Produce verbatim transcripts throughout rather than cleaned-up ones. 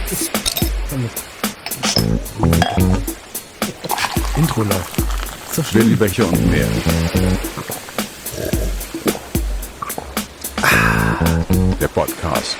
Intro läuft. So Willi Becher und mehr. Der Podcast.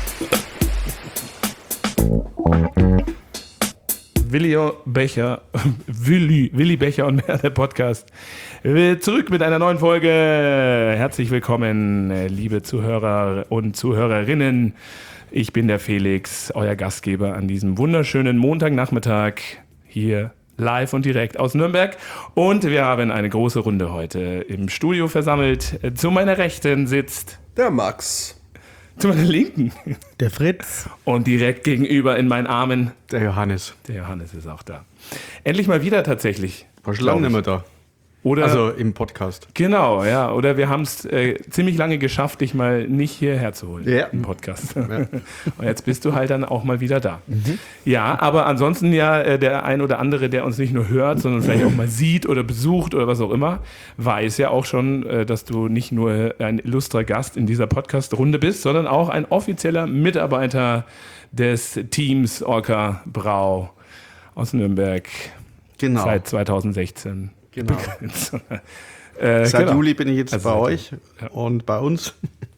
Willi Becher, Willi, Willi Becher und mehr, der Podcast. Zurück mit einer neuen Folge. Herzlich willkommen, liebe Zuhörer und Zuhörerinnen. Ich bin der Felix, euer Gastgeber an diesem wunderschönen Montagnachmittag hier live und direkt aus Nürnberg. Und wir haben eine große Runde heute im Studio versammelt. Zu meiner Rechten sitzt der Max. Zu meiner Linken der Fritz. Und direkt gegenüber in meinen Armen der Johannes. Der Johannes ist auch da. Endlich mal wieder tatsächlich. War schon lange nicht mehr da. Oder, also im Podcast. Genau, ja. Oder wir haben es äh, ziemlich lange geschafft, dich mal nicht hierher zu holen ja. im Podcast. Ja. Und jetzt bist du halt dann auch mal wieder da. Mhm. Ja, aber ansonsten ja, äh, der ein oder andere, der uns nicht nur hört, sondern vielleicht auch mal sieht oder besucht oder was auch immer, weiß ja auch schon, äh, dass du nicht nur ein illustrer Gast in dieser Podcast-Runde bist, sondern auch ein offizieller Mitarbeiter des Teams Orca Brau aus Nürnberg. Genau. Seit zweitausendsechzehn. Genau. äh, Seit genau. Juli bin ich jetzt also bei euch ja. und bei uns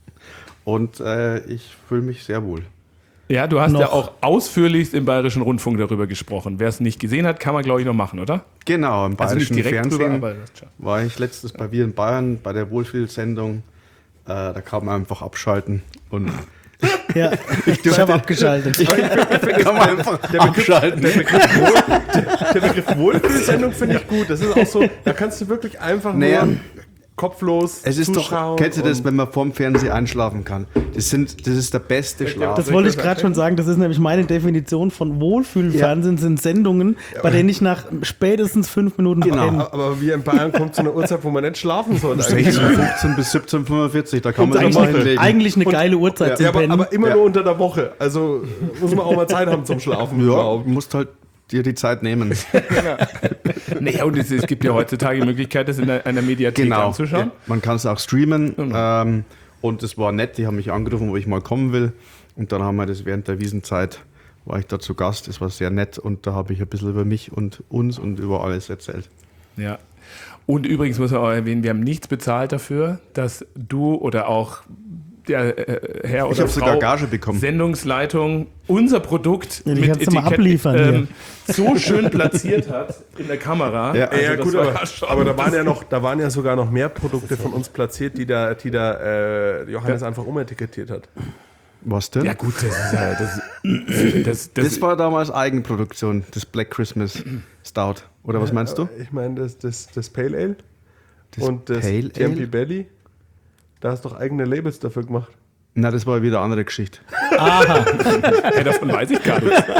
und äh, ich fühle mich sehr wohl. Ja, du hast noch. ja auch ausführlichst im Bayerischen Rundfunk darüber gesprochen. Wer es nicht gesehen hat, kann man, glaube ich, noch machen, oder? Genau, im Bayerischen also Fernsehen drüber, war ich letztes bei Wir in Bayern bei der Wohlfühlsendung. Äh, da kann man einfach abschalten und ja, ich, ich habe abgeschaltet. Ich, ich kann man einfach der abschalten. Begriff, der Begriff, Wohl, der, der Begriff Wohlfühlsendung finde ich gut. Das ist auch so, da kannst du wirklich einfach naja, nur kopflos es ist zuschauen. Doch, kennst du das, wenn man vorm Fernseher einschlafen kann? Das, sind, das ist der beste Schlaf. Das wollte ich gerade schon sagen. Das ist nämlich meine Definition von Wohlfühlfernsehen. Ja. Sind Sendungen, ja. bei denen ich nach spätestens fünf Minuten genau. penne. Aber wir in Bayern kommt zu einer Uhrzeit, wo man nicht schlafen soll. sechzehn Uhr fünfzehn bis siebzehn Uhr fünfundvierzig, da kann man eigentlich, mal hinlegen. Eigentlich eine geile Uhrzeit ja. zum ja, aber, Pennen. aber immer ja. nur unter der Woche. Also muss man auch mal Zeit haben zum Schlafen. Ja, überhaupt. Du musst halt dir die Zeit nehmen. Naja, und es, es gibt ja heutzutage die Möglichkeit, das in einer Mediathek genau. anzuschauen. Ja, man kann es auch streamen. Mhm. Ähm, und es war nett, die haben mich angerufen, wo ich mal kommen will. Und dann haben wir das während der Wiesenzeit, war ich da zu Gast. Das war sehr nett und da habe ich ein bisschen über mich und uns und über alles erzählt. Ja. Und übrigens muss man auch erwähnen, wir haben nichts bezahlt dafür, dass du oder auch der äh, Herr ich oder Frau sogar Gage bekommen. Sendungsleitung unser Produkt ja, mit Etikett ähm, ja. so schön platziert hat in der Kamera. Ja, also ja gut, aber, ja aber da waren ja noch, da waren ja sogar noch mehr Produkte von uns platziert, die da, die da äh, Johannes ja. einfach umetikettiert hat. Was denn? Ja gut, das ist ja, das, das, das, das war damals Eigenproduktion, das Black Christmas Stout. Oder was meinst du? Ich meine das, das, das Pale Ale das und das Pale T M P Belly. Da hast du doch eigene Labels dafür gemacht. Na, das war wieder eine andere Geschichte. Aha. Hey, davon weiß ich gar nichts.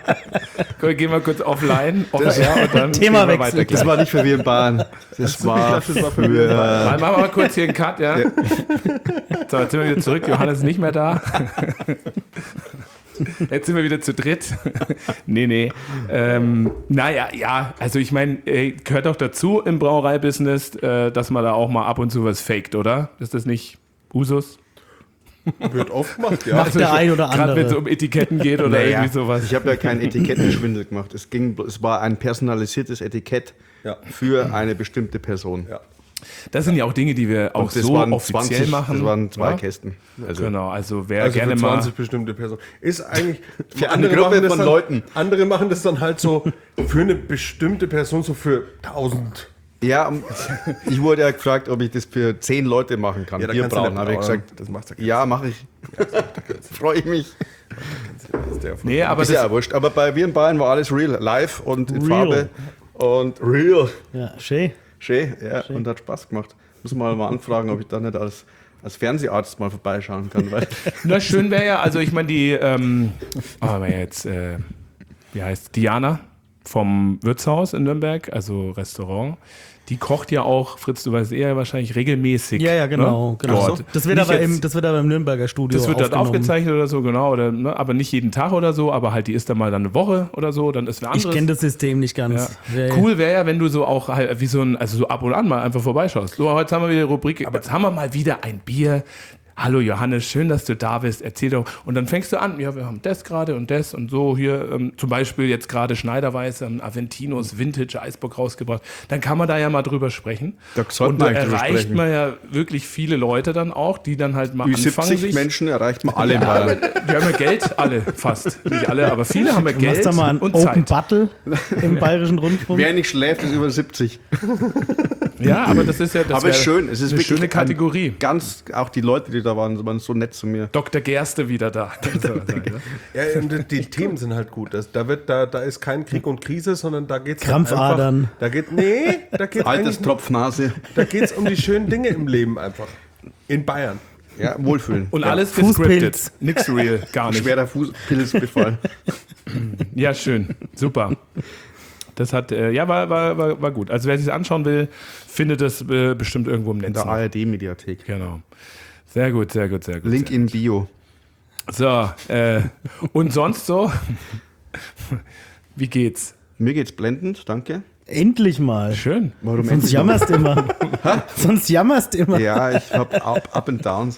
Cool, gehen wir kurz offline, off air und dann Thema wir weiter. Das war nicht für wir in Bayern. Das, das war für... das war für wir. Mal machen wir mal kurz hier einen Cut, ja? ja. So, jetzt sind wir wieder zurück. Johannes ist nicht mehr da. Jetzt sind wir wieder zu dritt. nee, nee. Ähm, naja, ja, also ich meine, gehört doch dazu im Brauereibusiness, äh, dass man da auch mal ab und zu was faked, oder? Ist das nicht Usus? Wird oft gemacht, ja. Macht also der ein oder andere. Gerade wenn es um Etiketten geht oder naja, irgendwie sowas. Ich habe ja keinen Etikettenschwindel gemacht. Es, ging, es war ein personalisiertes Etikett ja. für eine bestimmte Person. Ja. Das sind ja auch Dinge, die wir auch so offiziell zwanzig, machen. Das waren zwei ja? Kästen. Also, genau, also wer also gerne für zwanzig mal... bestimmte Personen. Ist eigentlich... Für eine Gruppe von dann, Leuten. Andere machen das dann halt so für eine bestimmte Person, so für tausend. Ja, ich wurde ja gefragt, ob ich das für zehn Leute machen kann. Ja, Bier brauen. Habe ich gesagt, das machst du ja, mache ich. Freue ich mich. Nee, aber ist ja wurscht. Aber bei Wir in Bayern war alles real, live und in real. Farbe und real. Ja, schön. Schön, ja, schön. Und hat Spaß gemacht. Muss mal mal anfragen, ob ich da nicht als, als Fernseharzt mal vorbeischauen kann. Weil Na, schön wäre ja, also ich meine, die, ähm, oh, jetzt, äh, wie heißt Diana vom Wirtshaus in Nürnberg, also Restaurant. Die kocht ja auch, Fritz, du weißt eher wahrscheinlich regelmäßig. Ja, ja, genau. Ne? genau. Dort. Das, wird aber im, das wird aber im Nürnberger Studio Das wird dort aufgezeichnet oder so, genau. Oder, ne? Aber nicht jeden Tag oder so, aber halt, die ist dann mal dann eine Woche oder so, dann ist wer anderes. Ich kenne das System nicht ganz. Ja. Ja, cool wäre ja, wenn du so auch halt wie so ein, also so ab und an mal einfach vorbeischaust. So, heute haben wir wieder die Rubrik, aber jetzt haben wir mal wieder ein Bier. hallo Johannes, schön, dass du da bist, erzähl doch. Und dann fängst du an, ja, wir haben das gerade und das und so hier, ähm, zum Beispiel jetzt gerade Schneiderweiß, ähm, Aventinos Vintage Eisbock rausgebracht. Dann kann man da ja mal drüber sprechen. Da sollte und man da eigentlich drüber erreicht sprechen. man ja wirklich viele Leute dann auch, die dann halt mal Wie anfangen, siebzig sich... Menschen erreicht man alle in Ja, aber Bayern. die haben ja Geld, alle fast. Nicht alle, aber viele haben ja Du machst Geld da mal einen und Open Zeit. Battle im Bayerischen Rundfunk. Wer nicht schläft, ist über siebzig. Ja, aber das ist ja das Aber es ist wär schön. Es ist eine wirklich schöne ein- Kategorie. Ganz, auch die Leute, die da waren, waren so nett zu mir. Doktor Gerste wieder da. Ja, und die, die Themen sind halt gut. Das, da, wird, da, da ist kein Krieg und Krise, sondern da geht es Krampfadern. Einfach, da geht, nee, da geht Altes es Tropfnase. da geht's um die schönen Dinge im Leben einfach. In Bayern. Ja, wohlfühlen. Und ja. alles Fußpilz. gescriptet. Nix real, gar nicht. Schwerer Fußpilzbefall. Ja, schön. Super. Das hat, äh, ja, war, war, war, war gut. Also wer sich anschauen will, findet das äh, bestimmt irgendwo im In Netz. der A R D-Mediathek. Genau. Sehr gut, sehr gut, sehr gut. Link in Bio. So, äh, und sonst so? Wie geht's? Mir geht's blendend, danke. Endlich mal. Schön. Warum Sonst endlich? jammerst immer. Sonst jammerst immer. Ja, ich habe Up, up and Downs.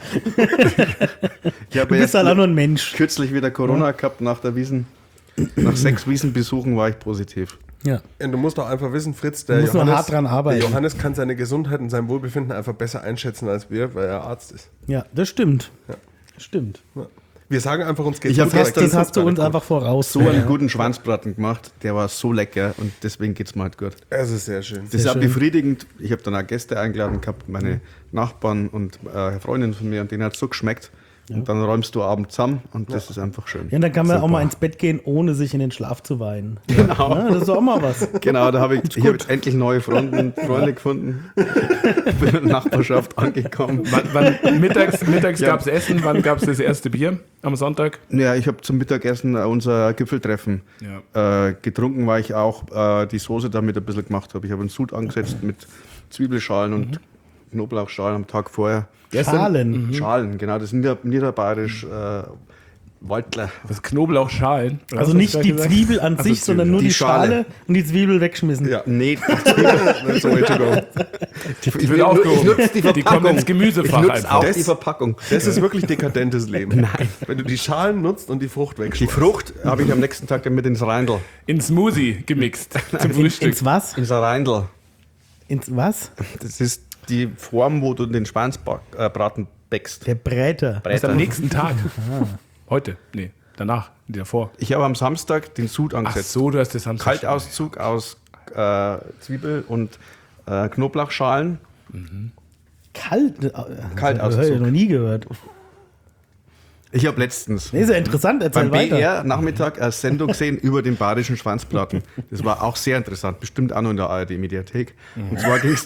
Ich habe Du bist jetzt halt auch nur ein Mensch. kürzlich wieder Corona gehabt nach der Wiesen. Nach sechs Wiesenbesuchen war ich positiv. Ja. Ja, du musst doch einfach wissen, Fritz, Du der musst nur Johannes, hart dran arbeiten. der Johannes kann seine Gesundheit und sein Wohlbefinden einfach besser einschätzen als wir, weil er Arzt ist. Ja, das stimmt. Ja. Das stimmt. Ja. Wir sagen einfach, uns geht's Ich hab gut, aber gestern- geht's Das hast du gar uns nicht einfach voraus. So einen guten Schwanzbraten gemacht, der war so lecker und deswegen geht's mir halt gut. gut. Es ist sehr schön. Das ist auch schön. befriedigend. Ich habe dann auch Gäste eingeladen gehabt, meine Nachbarn und äh, Freundinnen von mir, und denen hat es so geschmeckt. Und dann räumst du abends zusammen und das ist einfach schön. Ja, und dann kann man Super. auch mal ins Bett gehen, ohne sich in den Schlaf zu weinen. Genau. Ja, das ist doch auch mal was. Genau, da habe ich, ich hab jetzt endlich neue Freunde, Freunde gefunden. Bin in der Nachbarschaft angekommen. Wann, wann, mittags mittags Ja. gab es Essen, wann gab es das erste Bier? Am Sonntag? Ja, ich habe zum Mittagessen äh, unser Gipfeltreffen äh, getrunken, weil ich auch äh, die Soße damit ein bisschen gemacht habe. Ich habe einen Sud angesetzt mit Zwiebelschalen und Knoblauchschalen am Tag vorher. Schalen. Schalen, genau, das ist nieder, niederbayerisch äh, Waldler. Das Knoblauchschalen. Oder Also was nicht hast du die gesagt? Zwiebel an sich, sondern nur Die die, Schale. Schale. und die Zwiebel wegschmissen. Ja, nee, that's the way to go. Die wird aufgehoben. nutze die Die kommen ins Gemüsefach Ich nutze einfach. auch Das- die Verpackung. Das ist wirklich dekadentes Leben. Nein. Wenn du die Schalen nutzt und die Frucht Die wegschmeißt. Frucht habe ich am nächsten Tag dann mit ins Reindl. In Smoothie gemixt zum Frühstück. Ins was? Ins Reindl. Ins was? Das ist die Form, wo du den Schweinsbraten bäckst. Der Bräter. Das ist am nächsten Tag. Heute? Nee, danach, davor. Ich habe am Samstag den Sud Ach angesetzt. so, du hast das Samstag. Kaltauszug aus äh, Zwiebel und äh, Knoblauchschalen. Kalt. äh, Kaltauszug. Das habe ich noch nie gehört. Ich habe letztens Nee, ist ja interessant, erzähl beim B weiter. R Nachmittag eine Sendung gesehen über den bayerischen Schwanzbraten. Das war auch sehr interessant, bestimmt auch noch in der A R D-Mediathek. Und zwar ging es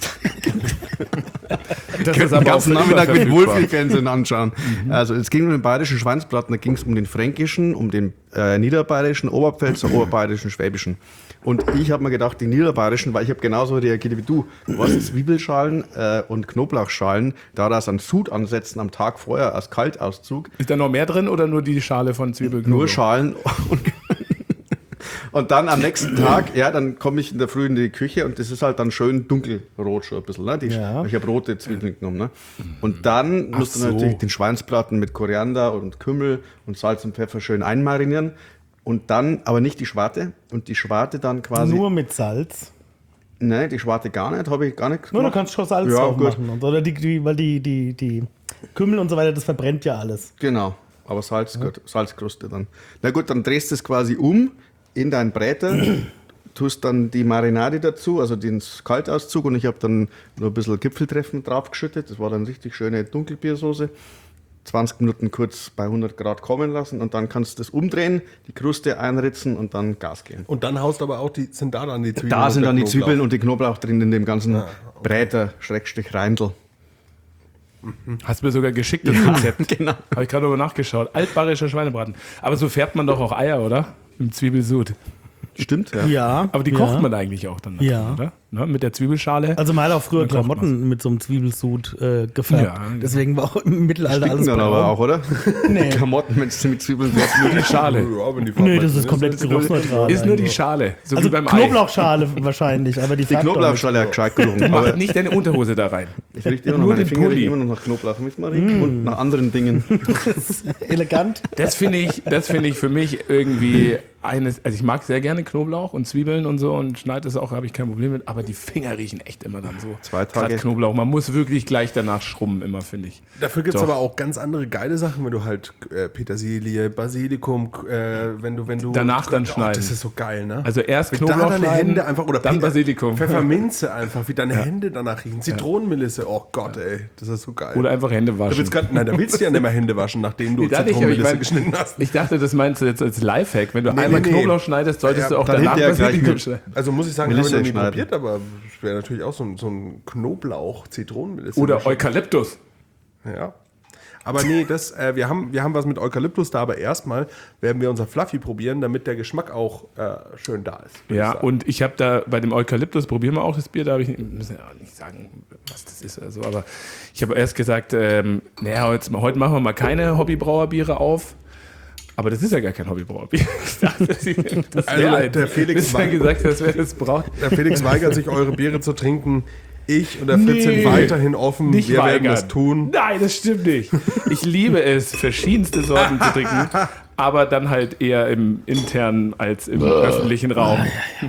Das ist den aber ganzen auch Nachmittag mit verfügbar. Wohlfühlfernsehen anschauen. Also es ging um den bayerischen Schwanzbraten, da ging es um den fränkischen, um den äh, niederbayerischen, Oberpfälzer, oberbayerischen, schwäbischen. Und ich habe mir gedacht, die niederbayerischen, weil ich habe genauso reagiert wie du. Du hast Zwiebelschalen äh, und Knoblauchschalen, daraus einen Sud ansetzen am Tag vorher als Kaltauszug. Ist da noch mehr drin oder nur die Schale von Zwiebel? Nur Schalen. Und, und dann am nächsten Tag, ja, dann komme ich in der Früh in die Küche und das ist halt dann schön dunkelrot schon ein bisschen. Ne? Die, Ja. Ich habe rote Zwiebeln genommen. Ne? Und dann musst so. du natürlich den Schweinsbraten mit Koriander und Kümmel und Salz und Pfeffer schön einmarinieren. Und dann, aber nicht die Schwarte. Und die Schwarte dann quasi. Nur mit Salz. Nein, die Schwarte gar nicht, habe ich gar nicht Nur du gemacht. kannst schon Salz Ja, drauf gut. machen. Und, oder die, die, weil die, die, die Kümmel und so weiter, das verbrennt ja alles. Genau, aber Salz, gut, Salzkruste dann. Na gut, dann drehst du es quasi um in deinen Bräter, tust dann die Marinade dazu, also den Kaltauszug, und ich habe dann nur ein bisschen Gipfeltreffen draufgeschüttet. Das war dann richtig schöne Dunkelbiersoße. zwanzig Minuten kurz bei hundert Grad kommen lassen und dann kannst du das umdrehen, die Kruste einritzen und dann Gas geben. Und dann haust aber auch die, sind da dann die Zwiebeln. Da und sind der dann die Knoblauch. Zwiebeln und die Knoblauch drin in dem ganzen Bräter, Schrägstrich Reindl. Hast mir sogar geschickt, das Rezept. Genau. Habe ich gerade mal nachgeschaut. Altbayerischer Schweinebraten. Aber so färbt man doch auch Eier, oder? Im Zwiebelsud. Stimmt, ja. Ja. Aber die ja. kocht man eigentlich auch dann, Ja. oder? ne, mit der Zwiebelschale. Also mal auch früher Dann kocht Klamotten mit so einem Zwiebelsud äh, gefärbt. Ja, genau. Deswegen war auch im Mittelalter Sticken alles dann aber auch, oder? Nee. Klamotten mit, mit Zwiebeln. Nur die Schale. Ja, wenn die Nee, das Farbe ist komplett ist, geruchsneutral. Ist nur die eigentlich. Schale. So Also wie beim Ei. Knoblauchschale wahrscheinlich, aber die, Die Knoblauchschale hat gescheit gerochen. Mach Aber nicht deine Unterhose da rein. ich rieche immer noch, nur meine den Finger Pulli. riechen immer noch nach Knoblauch. Müssen wir riechen und nach anderen Dingen. elegant. Das finde ich, das finde ich für mich irgendwie eines, also ich mag sehr gerne Knoblauch und Zwiebeln und so und schneide es auch, habe ich kein Problem mit, aber die Finger riechen echt immer dann so. Zwei Tage. Gerade Knoblauch, man muss wirklich gleich danach schrubben immer, finde ich. Dafür gibt es Doch. aber auch ganz andere geile Sachen, wenn du halt äh, Petersilie, Basilikum, äh, wenn du, wenn du. Danach dann oh, schneiden. Das ist so geil, ne? Also erst Wie Knoblauch da deine schneiden, Hände einfach, oder dann Peter- Basilikum. Pfefferminze einfach, wie deine Hände danach riechen. Zitronenmelisse, oh Gott, ey, das ist so geil. Oder einfach Hände da waschen. willst grad, nein, da willst du ja nicht mehr Hände waschen, nachdem du Nee, da nicht, aber ich Zitronenmelisse mein- geschnitten hast. Ich dachte, das meinst du jetzt als Lifehack. Wenn du Nee, einmal nee, nee. Knoblauch schneidest, solltest Ja, du auch dann danach hinterher gleich Basilikum mit- schneiden. Also muss ich sagen, habe ich Melisse noch nie schneiden. probiert, aber es wäre natürlich auch so ein, so ein Knoblauch-Zitronenmelisse. Oder Eukalyptus. Ja. Aber nee, das, äh, wir, haben, wir haben was mit Eukalyptus da, aber erstmal werden wir unser Fluffy probieren, damit der Geschmack auch äh, schön da ist. würd Ja, ich sagen. und ich habe da bei dem Eukalyptus, probieren wir auch das Bier, da habe ich, müssen ja auch nicht sagen, was das ist oder so, aber ich habe erst gesagt, ähm, naja, heute, heute machen wir mal keine Hobbybrauerbiere auf. Aber das ist ja gar kein Hobbybrauerbier. Ich dachte, das wäre Also, halt, der Felix bis war- dann gesagt, dass wer das braucht. Der Felix weigert sich, eure Biere zu trinken. Ich und der Fritz Nee. sind weiterhin offen. Nicht wir werden weigern. das tun. Nein, das stimmt nicht. Ich liebe es, verschiedenste Sorten zu trinken, aber dann halt eher im internen als im öffentlichen Raum.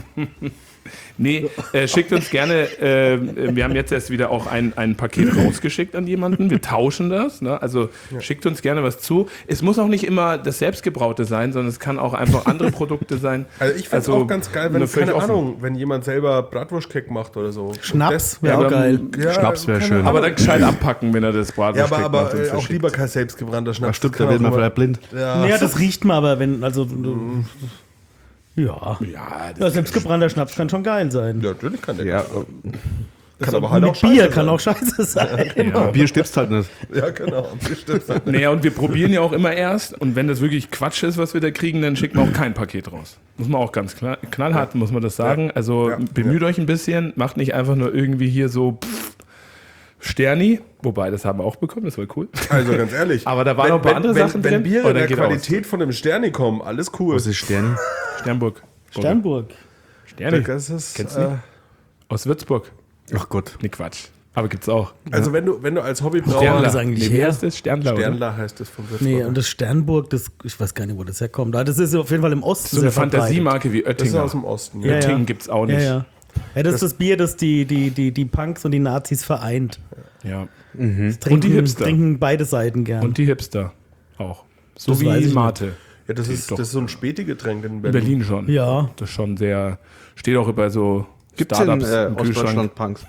Nee, äh, schickt uns gerne, äh, wir haben jetzt erst wieder auch ein, ein Paket rausgeschickt an jemanden, wir tauschen das, ne? Also schickt uns gerne was zu. Es muss auch nicht immer das Selbstgebraute sein, sondern es kann auch einfach andere Produkte sein. Also ich finde es auch ganz geil, wenn, nur völlig keine offen. Ahnung, wenn jemand selber Bratwurstcake macht oder so. Schnaps Das- wäre Ja, auch geil. Ja, Schnaps wäre keine schön. Aber dann gescheit abpacken, wenn er das Ja, Bratwurst aber, aber macht und äh, auch verschickt. lieber kein selbstgebrannter Schnaps. Ja, stimmt, Das da kann wird auch man immer- vielleicht blind. Ja, Naja, das riecht man aber, wenn, also, du, ja. Ja, Ja, das selbstgebrannter Schnaps kann schon geil sein. ja, natürlich kann der. Ja, kann aber halt Mit auch scheiße Bier sein. kann auch scheiße sein. aber Bier stirbst halt nicht. Ja, genau. Bestimmt. Naja, und wir probieren ja auch immer erst. Und wenn das wirklich Quatsch ist, was wir da kriegen, dann schicken wir auch kein Paket raus. Muss man auch ganz knall, knallhart, muss man das sagen. Also Ja. bemüht euch ein bisschen, macht nicht einfach nur irgendwie hier so pff, Sterni. Wobei, das haben wir auch bekommen, das war cool. Also ganz ehrlich. Aber da waren noch ein paar andere wenn, Sachen wenn drin. Bier Oh, in dann der geht Qualität von dem Sterni kommen, alles cool. Was ist Stern? Sternburg. Sternburg. Sterni. Das ist, Kennst du äh, nicht? Aus Würzburg. Ach Gott. Nee, Quatsch. Aber gibt's auch. Also wenn du, wenn du als Hobbybrauer... Sternler. das eigentlich nee, wie her? heißt das? Sternler, oder? Sternler heißt das von Würzburg. Nee, und das Sternburg, das, ich weiß gar nicht, wo das herkommt. Aber das ist auf jeden Fall im Osten So eine sehr verbreitet. Fantasiemarke wie Das ist Oettinger. aus dem Osten. Ja, Ja. ja. Oettingen gibt's auch Ja, nicht. ja. Ja, das ist das Bier, das die, die, die, die Punks und die Nazis vereint. Ja. Das trinken, die Hipster. trinken beide Seiten gern. Und die Hipster auch. So Das weiß ich wie nicht. Mate. Ja, das ist, Doch. das ist so ein Spätigetränk in In Berlin. Berlin schon. Ja. Das ist schon sehr, steht auch über so Gibt es in Startups äh, im Kühlschrank. Ostdeutschland Punks?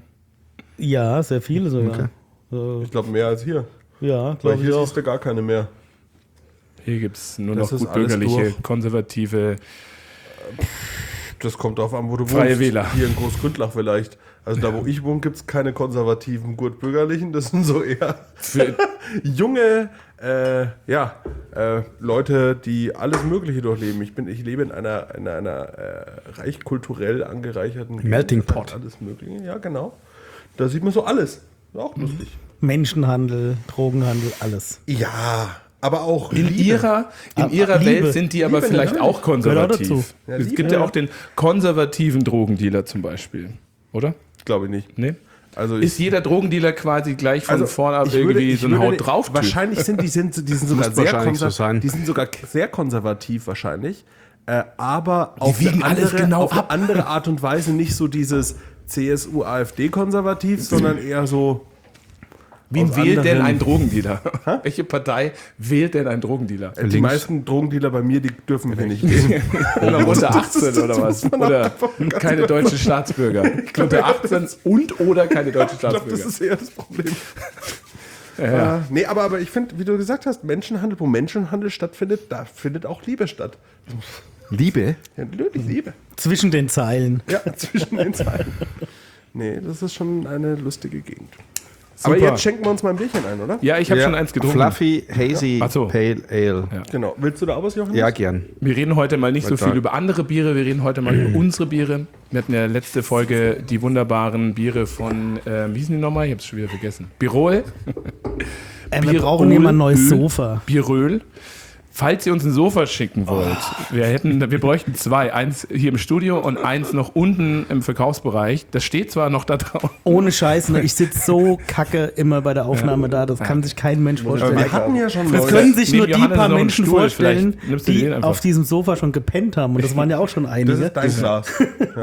Ja, sehr viele sogar. So, Ich glaube mehr als hier. ja, Weil glaube ich hier auch. siehst du gar keine mehr. Hier gibt es nur Das noch ist gut alles bürgerliche, durch. konservative. Das kommt darauf an, wo du Freie wohnst. Wähler. Hier in Großgründlach vielleicht. Also da, wo ich wohne, gibt es keine konservativen Gurtbürgerlichen. Das sind so eher Für, junge äh, ja, äh, Leute, die alles Mögliche durchleben. Ich, bin, ich lebe in einer, in einer äh, reich kulturell angereicherten Gegend. Melting Das hat Pot. Alles Mögliche, ja genau. Da sieht man so alles. Auch lustig. Menschenhandel, Drogenhandel, alles. Ja, aber auch in Liebe. ihrer, in Ah, ihrer Liebe. Welt sind die aber Liebe, vielleicht natürlich. auch Gehört auch konservativ. dazu. Ja, es Liebe, gibt ja ja. auch den konservativen Drogendealer zum Beispiel. Oder? Glaube ich nicht. Nee? Also ich, Ist jeder Drogendealer quasi gleich von also vorn ab ich würde- irgendwie ich so ein würde- Haut drauf? Wahrscheinlich sind die, sind, die sind sogar Muss sehr wahrscheinlich so konser- sein. Die sind sogar k- sehr konservativ wahrscheinlich. Äh, aber auf, wiegen eine alles andere, genau auf eine andere Art und Weise nicht so dieses C S U A F D-konservativ, sondern eher so. Wen aus wählt denn anderen- ein Drogendealer? Welche Partei wählt denn ein Drogendealer? Äh, Die Links. meisten Drogendealer bei mir, die dürfen hier nicht gehen. Oder unter achtzehn oder was? muss man Oder einfach ganz keine deutschen Staatsbürger. Unter achtzehn und oder keine deutschen Ich glaube, das Staatsbürger. ist eher das Problem. Ja. Äh, nee, aber, aber ich finde, wie du gesagt hast, Menschenhandel, wo Menschenhandel stattfindet, da findet auch Liebe statt. Liebe? Ja, natürlich Liebe. Zwischen den Zeilen. Ja, zwischen den Zeilen. Nee, das ist schon eine lustige Gegend. Super. Aber jetzt schenken wir uns mal ein Bierchen ein, oder? Ja, ich habe schon eins getrunken. Fluffy Hazy Ach so. Pale Ale. Ja. Genau. Willst du da auch was, Jochen? Ja, gern. Wir reden heute mal nicht so Alter. viel über andere Biere, wir reden heute mal über unsere Biere. Wir hatten ja letzte Folge die wunderbaren Biere von, äh, wie hießen die nochmal? Ich hab's schon wieder vergessen. Birol. Äh, wir brauchen immer ein neues Öl, Sofa. Biröl. Falls ihr uns ein Sofa schicken wollt, oh. wir hätten, wir bräuchten zwei. Eins hier im Studio und eins noch unten im Verkaufsbereich. Das steht zwar noch da drauf. Ohne Scheiß, ne? Ich sitze so kacke immer bei der Aufnahme ja. da. Das kann sich kein Mensch vorstellen. Wir hatten ja schon Das können sich nur die paar Menschen Stuhl, vorstellen, die auf diesem Sofa schon gepennt haben. Und das waren ja auch schon einige. Das ist dein Glas. Ja.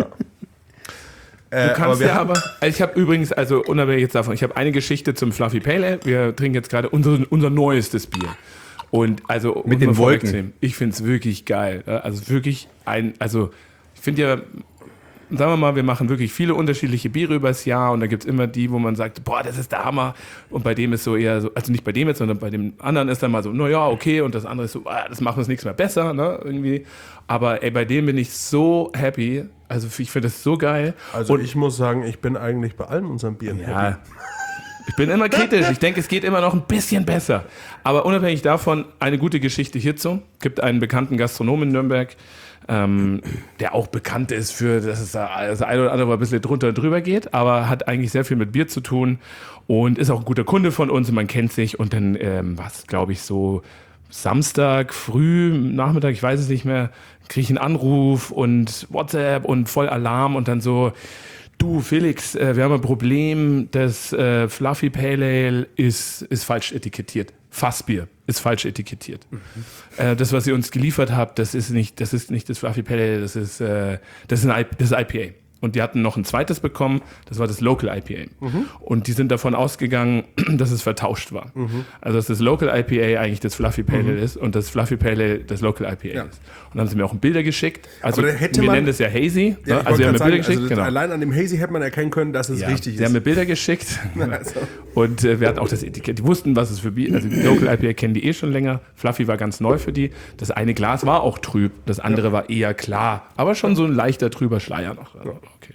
Du kannst aber ja aber, also ich habe übrigens, also unabhängig jetzt davon, ich habe eine Geschichte zum Fluffy Pale Ale. Wir trinken jetzt gerade unser, unser neuestes Bier. Und also mit den Wolken. Ich finde es wirklich geil. Also wirklich ein, also ich finde ja, sagen wir mal, wir machen wirklich viele unterschiedliche Biere übers Jahr und da gibt es immer die, wo man sagt, boah, das ist der Hammer. Und bei dem ist so eher so, also nicht bei dem jetzt, sondern bei dem anderen ist dann mal so, naja, okay. Und das andere ist so, ah, das macht uns nichts mehr besser, ne, irgendwie. Aber ey, bei dem bin ich so happy. Also ich finde das so geil. Also und ich muss sagen, ich bin eigentlich bei allen unseren Bieren ja, happy. Ich bin immer kritisch. Ich denke, es geht immer noch ein bisschen besser. Aber unabhängig davon, eine gute Geschichte hierzu. Es gibt einen bekannten Gastronomen in Nürnberg, ähm, der auch bekannt ist für, dass es da das eine oder andere ein bisschen drunter und drüber geht, aber hat eigentlich sehr viel mit Bier zu tun und ist auch ein guter Kunde von uns und man kennt sich. Und dann, ähm, was glaube ich, so Samstag, früh, Nachmittag, ich weiß es nicht mehr, kriege ich einen Anruf und WhatsApp und voll Alarm und dann so, du Felix, äh, wir haben ein Problem, das äh, Fluffy Pale Ale ist, ist falsch etikettiert. Fassbier ist falsch etikettiert. Mhm. Äh, das, was ihr uns geliefert habt, das ist nicht das, ist nicht das Fluffy Pale Ale, das ist, äh, das ist ein I- das ist I P A. Und die hatten noch ein zweites bekommen, das war das Local I P A. Mhm. Und die sind davon ausgegangen, dass es vertauscht war. Mhm. Also dass das Local I P A eigentlich das Fluffy Pale Ale mhm. ist und das Fluffy Pale Ale das Local I P A ja. ist. Und dann haben sie mir auch Bilder geschickt. Also wir man, nennen das ja Hazy. Ja, also sie haben mir sagen, Bilder geschickt. Also genau. Allein an dem Hazy hätte man erkennen können, dass es ja, richtig ist. Sie haben mir Bilder geschickt. Also. Und äh, wir hatten auch das Etikett. Die wussten, was es für Bier ist. Also die Local I P A kennen die eh schon länger. Fluffy war ganz neu für die. Das eine Glas war auch trüb, das andere ja. war eher klar. Aber schon so ein leichter trüber Schleier noch. Also, okay.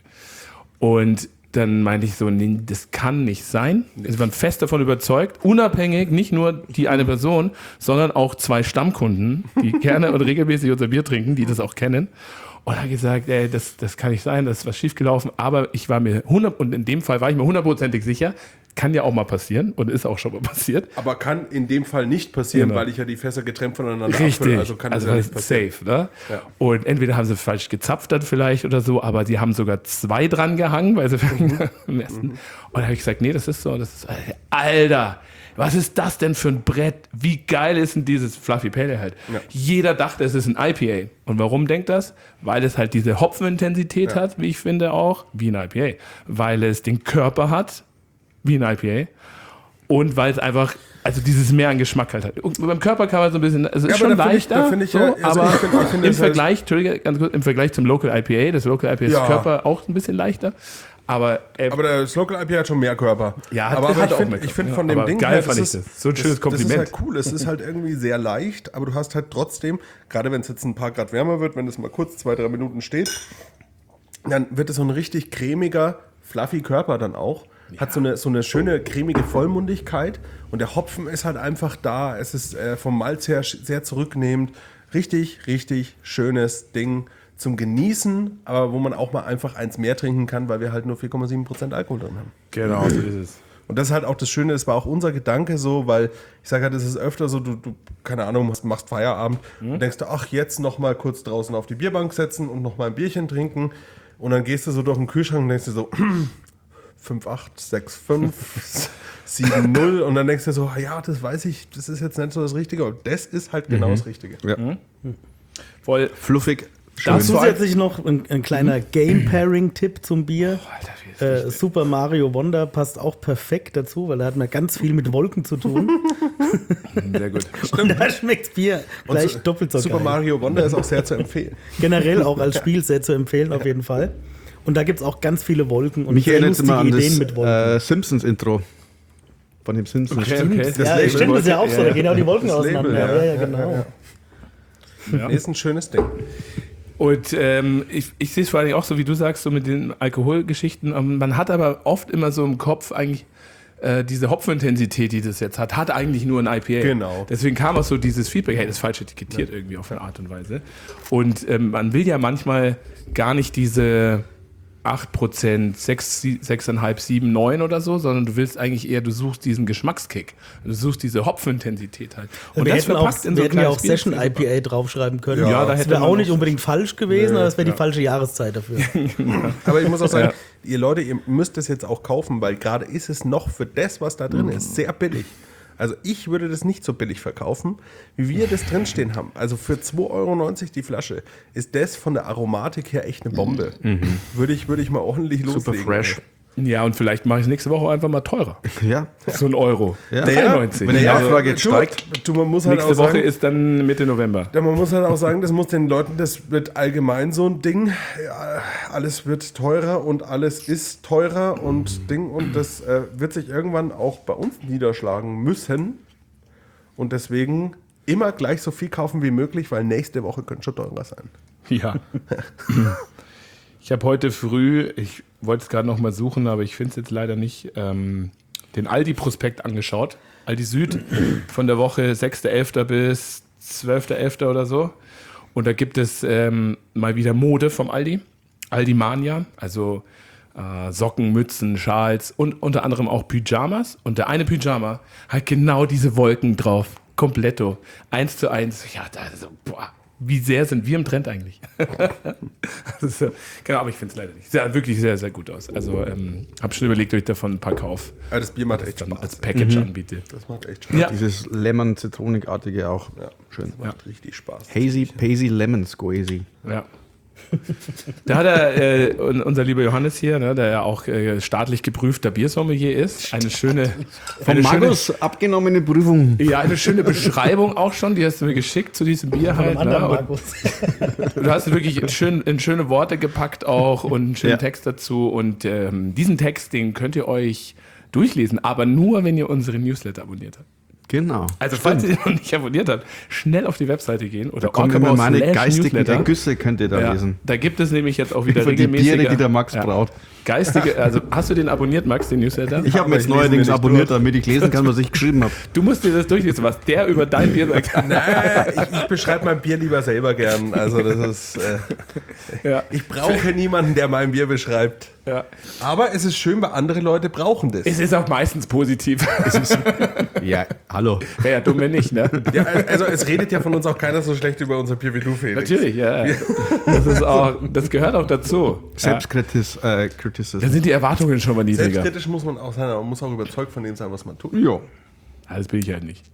Und dann meinte ich so, nee, das kann nicht sein. Sie waren fest davon überzeugt, unabhängig, nicht nur die eine Person, sondern auch zwei Stammkunden, die gerne und regelmäßig unser Bier trinken, die das auch kennen. Und er hat gesagt, ey, das, das kann nicht sein, das ist was schiefgelaufen. Aber ich war mir hundert, und in dem Fall war ich mir hundertprozentig sicher, kann ja auch mal passieren und ist auch schon mal passiert. Aber kann in dem Fall nicht passieren, genau. weil ich ja die Fässer getrennt voneinander abfülle. Also kann das also ja nicht passieren. Safe, ne? Ja. Und entweder haben sie falsch gezapft dann vielleicht oder so, aber sie haben sogar zwei dran gehangen, weil sie mhm. im ersten. Mhm. Und dann habe ich gesagt, nee, das ist so, das ist, Alter, was ist das denn für ein Brett? Wie geil ist denn dieses Fluffy Pale Ale halt? Ja. Jeder dachte, es ist ein I P A. Und warum denkt das? Weil es halt diese Hopfenintensität ja. hat, wie ich finde auch, wie ein I P A. Weil es den Körper hat, wie ein I P A. Und weil es einfach, also dieses mehr an Geschmack halt hat. Und beim Körper kann man so ein bisschen, also ja, ist schon leichter, ich, ich, so, ja, also aber ich find, ich find, im Vergleich, Entschuldige, ganz kurz, im Vergleich zum Local I P A, das Local I P A ist ja. Körper auch ein bisschen leichter. Aber, äh, aber das Local I P A hat schon mehr Körper. Ja, aber, aber hat ich finde find von dem aber Ding geil her, fand das ich ist, das. So ein schönes Kompliment. Das ist halt cool. Es ist halt irgendwie sehr leicht, aber du hast halt trotzdem, gerade wenn es jetzt ein paar Grad wärmer wird, wenn es mal kurz zwei, drei Minuten steht, dann wird es so ein richtig cremiger, fluffy Körper dann auch. Ja. Hat so eine, so eine schöne cremige Vollmundigkeit und der Hopfen ist halt einfach da. Es ist äh, vom Malz her sehr zurücknehmend. Richtig, richtig schönes Ding zum Genießen, aber wo man auch mal einfach eins mehr trinken kann, weil wir halt nur vier Komma sieben Prozent Alkohol drin haben. Genau, so ist es. Und das ist halt auch das Schöne, das war auch unser Gedanke so, weil ich sage halt, es ist öfter so, du, du keine Ahnung, machst, machst Feierabend mhm. und denkst du, ach, jetzt noch mal kurz draußen auf die Bierbank setzen und noch mal ein Bierchen trinken und dann gehst du so durch den Kühlschrank und denkst dir so, fünf acht, sechs fünf, sieben null und dann denkst du so, ja, das weiß ich, das ist jetzt nicht so das Richtige, aber das ist halt genau mhm. das Richtige. Ja. Mhm. Voll fluffig. Da zusätzlich noch ein, ein kleiner Game-Pairing-Tipp zum Bier. Oh, Alter, äh, Super Mario Wonder passt auch perfekt dazu, weil er hat mir ganz viel mit Wolken zu tun. Sehr gut. Und da schmeckt Bier gleich so, doppelt so Super geil. Mario Wonder ist auch sehr zu empfehlen. Generell auch als Spiel sehr zu empfehlen, auf jeden Fall. Und da gibt es auch ganz viele Wolken und Mich sehr erinnert immer lustige an Ideen das mit Wolken. äh, Simpsons-Intro. Von dem Simpsons. Okay, okay. Das ja, Label. stimmt, das ist ja auch so, da gehen auch die Wolken Das auseinander. Label, ja, ja. ja, genau. Ja, ja, ja. Nee, ist ein schönes Ding. Und ähm, ich, ich sehe es vor allem auch so, wie du sagst, so mit den Alkoholgeschichten. Ähm, man hat aber oft immer so im Kopf eigentlich äh, diese Hopfenintensität, die das jetzt hat, hat eigentlich nur ein I P A. Genau. Deswegen kam auch so dieses Feedback, hey, das ist falsch etikettiert ja. irgendwie auf eine Art und Weise. Und ähm, man will ja manchmal gar nicht diese, acht Prozent, sechs, sechs Komma fünf, sieben, neun oder so, sondern du willst eigentlich eher, du suchst diesen Geschmackskick. Du suchst diese Hopfenintensität halt. Und wir hätten auch, wir hätten ja auch Session I P A draufschreiben können. Ja, da das hätte wäre man auch nicht noch- unbedingt falsch gewesen, Nee, aber es wäre ja. die falsche Jahreszeit dafür. Aber ich muss auch sagen, Ja. ihr Leute, ihr müsst es jetzt auch kaufen, weil gerade ist es noch für das, was da drin ist, sehr billig. Also ich würde das nicht so billig verkaufen, wie wir das drinstehen haben. Also für zwei Euro neunzig die Flasche ist das von der Aromatik her echt eine Bombe. Würde ich, würde ich mal ordentlich Super loslegen. fresh. Ja, und vielleicht mache ich es nächste Woche einfach mal teurer. Ja. So ein Euro. Ja. dreiundneunzig. Wenn die Ja, Nachfrage jetzt du, steigt. Du, man muss halt Nächste auch Woche sagen, ist dann Mitte November. ja, man muss halt auch sagen, das muss den Leuten, das wird allgemein so ein Ding. Ja, alles wird teurer und alles ist teurer und Ding. Und das äh, wird sich irgendwann auch bei uns niederschlagen müssen. Und deswegen immer gleich so viel kaufen wie möglich, weil nächste Woche könnte schon teurer sein. Ja. Ich habe heute früh, ich wollte es gerade noch mal suchen, aber ich finde es jetzt leider nicht, ähm, den Aldi-Prospekt angeschaut. Aldi Süd von der Woche sechster elfter bis zwölfter elfter oder so. Und da gibt es ähm, mal wieder Mode vom Aldi. Aldi Mania, also äh, Socken, Mützen, Schals und unter anderem auch Pyjamas. Und der eine Pyjama hat genau diese Wolken drauf. Kompletto. Eins zu eins. Ja, da so, boah. Wie sehr sind wir im Trend eigentlich? Also, genau, aber ich finde es leider nicht. Sah wirklich sehr, sehr gut aus. Also ähm, habe schon überlegt, ob ich davon ein paar kaufe, Aber das Bier macht echt dann Spaß. als Package anbiete. Das macht echt Spaß. Ja. Dieses Lemon-Zitronikartige auch. Schön. Das macht richtig Spaß. Hazy, Paisy Lemon Squeezy. Ja. Da hat er, äh, un- unser lieber Johannes hier, ne, der ja auch äh, staatlich geprüfter Biersommelier ist, eine schöne, Von eine schöne, Markus abgenommene Prüfung. ja, eine schöne Beschreibung auch schon, die hast du mir geschickt zu diesem Bier Von halt. einem anderen Ne? Und Markus. du hast wirklich in, schön, in schöne Worte gepackt auch und einen schönen Ja. Text dazu. Und ähm, diesen Text, den könnt ihr euch durchlesen, aber nur, wenn ihr unseren Newsletter abonniert habt. Genau. Also falls ihr den noch nicht abonniert habt, schnell auf die Webseite gehen oder Kommen immer orcabaus meine slash geistigen Newsletter. Ergüsse, könnt ihr da Ja, lesen. da gibt es nämlich jetzt auch wieder Über die regelmäßige... Biere, die der Max braut. Geistige, also hast du den abonniert, Max, den Newsletter? Ich habe Aber jetzt ich lese neuerdings mir nicht abonniert, durch. damit ich lesen kann, was ich geschrieben habe. Du musst dir das durchlesen, was der über dein Bier sagt. Naja, ich, ich beschreibe mein Bier lieber selber gern. Also das ist. Äh, Ja, ich brauche niemanden, der mein Bier beschreibt. ja. Aber es ist schön, weil andere Leute brauchen das. Es ist auch meistens positiv. Ja, hallo. Wäre ja dumm, wenn nicht, ne? Ja, also es redet ja von uns auch keiner so schlecht über unser Bier wie du, Felix. Natürlich, ja. Das, ist auch, das gehört auch dazu. Ja. Selbstkritis, äh, Criticism. Da sind die Erwartungen schon mal niedriger. Selbstkritisch muss man auch sein, aber man muss auch überzeugt von dem sein, was man tut. Ja. Ja, das bin ich halt nicht.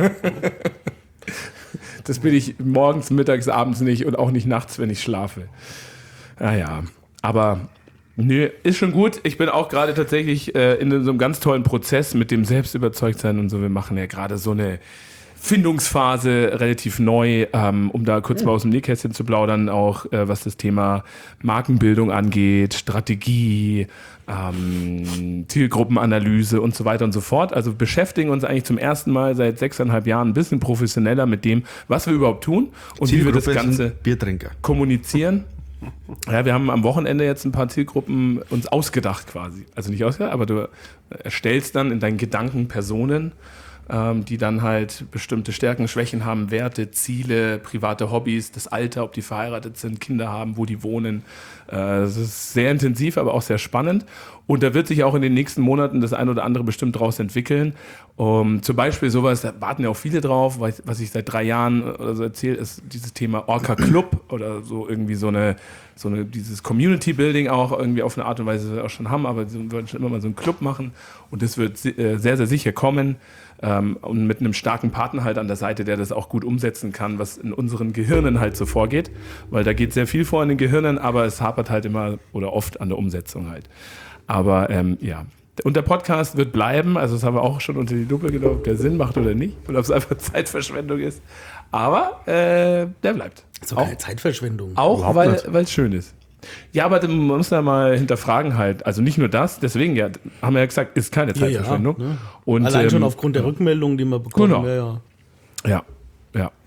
Das bin ich morgens, mittags, abends nicht und auch nicht nachts, wenn ich schlafe. Naja, aber nö, ist schon gut. Ich bin auch gerade tatsächlich äh, in so einem ganz tollen Prozess mit dem Selbstüberzeugtsein und so. Wir machen ja gerade so eine Findungsphase relativ neu, ähm, um da kurz mal aus dem Nähkästchen zu plaudern, auch äh, was das Thema Markenbildung angeht, Strategie, ähm, Zielgruppenanalyse und so weiter und so fort. Also beschäftigen uns eigentlich zum ersten Mal seit sechseinhalb Jahren ein bisschen professioneller mit dem, was wir überhaupt tun und wie wir das Zielgruppe Ganze sind Biertrinker. kommunizieren. Ja, wir haben am Wochenende jetzt ein paar Zielgruppen uns ausgedacht quasi. Also nicht ausgedacht, aber du erstellst dann in deinen Gedanken Personen, ähm, die dann halt bestimmte Stärken, Schwächen haben, Werte, Ziele, private Hobbys, das Alter, ob die verheiratet sind, Kinder haben, wo die wohnen. Es ist sehr intensiv, aber auch sehr spannend. Und da wird sich auch in den nächsten Monaten das ein oder andere bestimmt draus entwickeln. Um, zum Beispiel sowas, da warten ja auch viele drauf, was, was ich seit drei Jahren oder so erzähle, ist dieses Thema Orca Club oder so irgendwie so eine, so eine dieses Community Building auch irgendwie auf eine Art und Weise auch schon haben, aber wir wollen schon immer mal so einen Club machen und das wird sehr, sehr sicher kommen. Ähm, und mit einem starken Partner halt an der Seite, der das auch gut umsetzen kann, was in unseren Gehirnen halt so vorgeht, weil da geht sehr viel vor in den Gehirnen, aber es hapert halt immer oder oft an der Umsetzung halt. Aber ähm, ja, und der Podcast wird bleiben, also das haben wir auch schon unter die Lupe genommen, ob der Sinn macht oder nicht, oder ob es einfach Zeitverschwendung ist, aber äh, der bleibt. Das ist doch keine Zeitverschwendung. Auch Überhaupt weil nicht. weil es schön ist. Ja, aber man muss da mal hinterfragen halt. Also nicht nur das, deswegen ja, haben wir ja gesagt, ist keine Zeitverschwendung. Ja, ja, ne? Und, Allein ähm, schon aufgrund der Rückmeldungen, die wir bekommen. genau. Ja, ja. Ja, ja.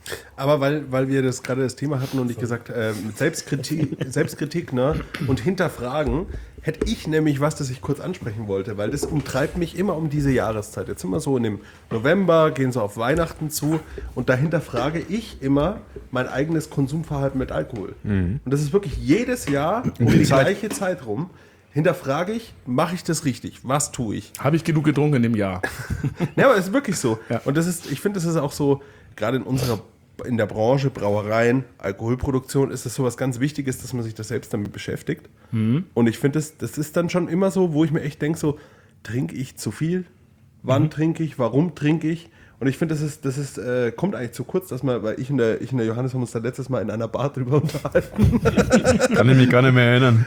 Aber weil, weil wir das gerade das Thema hatten und ich gesagt, äh, mit Selbstkritik, Selbstkritik ne, und hinterfragen, hätte ich nämlich was, das ich kurz ansprechen wollte, weil das umtreibt mich immer um diese Jahreszeit. Jetzt sind wir so in dem November, gehen so auf Weihnachten zu und dahinter frage ich immer mein eigenes Konsumverhalten mit Alkohol. Mhm. Und das ist wirklich jedes Jahr um die, die Zeit. gleiche Zeit rum. Hinterfrage ich, mache ich das richtig? Was tue ich? Habe ich genug getrunken im Jahr? Ja, aber es ist wirklich so. Ja. Und das ist, ich finde, das ist auch so, gerade in unserer, in der Branche, Brauereien, Alkoholproduktion, ist es so was ganz Wichtiges, dass man sich das selbst damit beschäftigt. Mhm. Und ich finde, das, das ist dann schon immer so, wo ich mir echt denke, so, trinke ich zu viel? Wann mhm. trinke ich? Warum trinke ich? Und ich finde, das ist, das ist, äh, kommt eigentlich zu kurz, dass man, weil ich und der, ich und der Johannes haben uns da letztes Mal in einer Bar drüber unterhalten. Kann ich mich gar nicht mehr erinnern.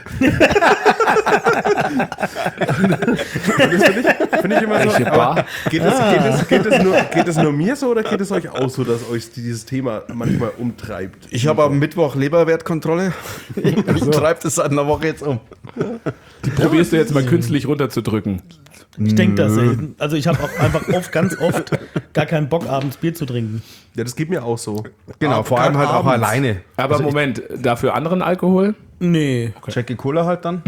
Das finde ich, find ich immer so. Aber geht es, geht, es, geht, es nur, geht es nur mir so oder geht es euch auch so, dass euch dieses Thema manchmal umtreibt? Ich habe am Mittwoch Leberwertkontrolle. Ich treibe das seit einer Woche jetzt um. Die probierst du jetzt mal künstlich runterzudrücken. Ich denke das selten. Also ich habe auch einfach oft, ganz oft gar keinen Bock, abends Bier zu trinken. Ja, das geht mir auch so. Genau, Aber vor allem halt auch alleine. Aber also Moment, dafür anderen Alkohol? Nee. Okay. Jackie Cola halt dann?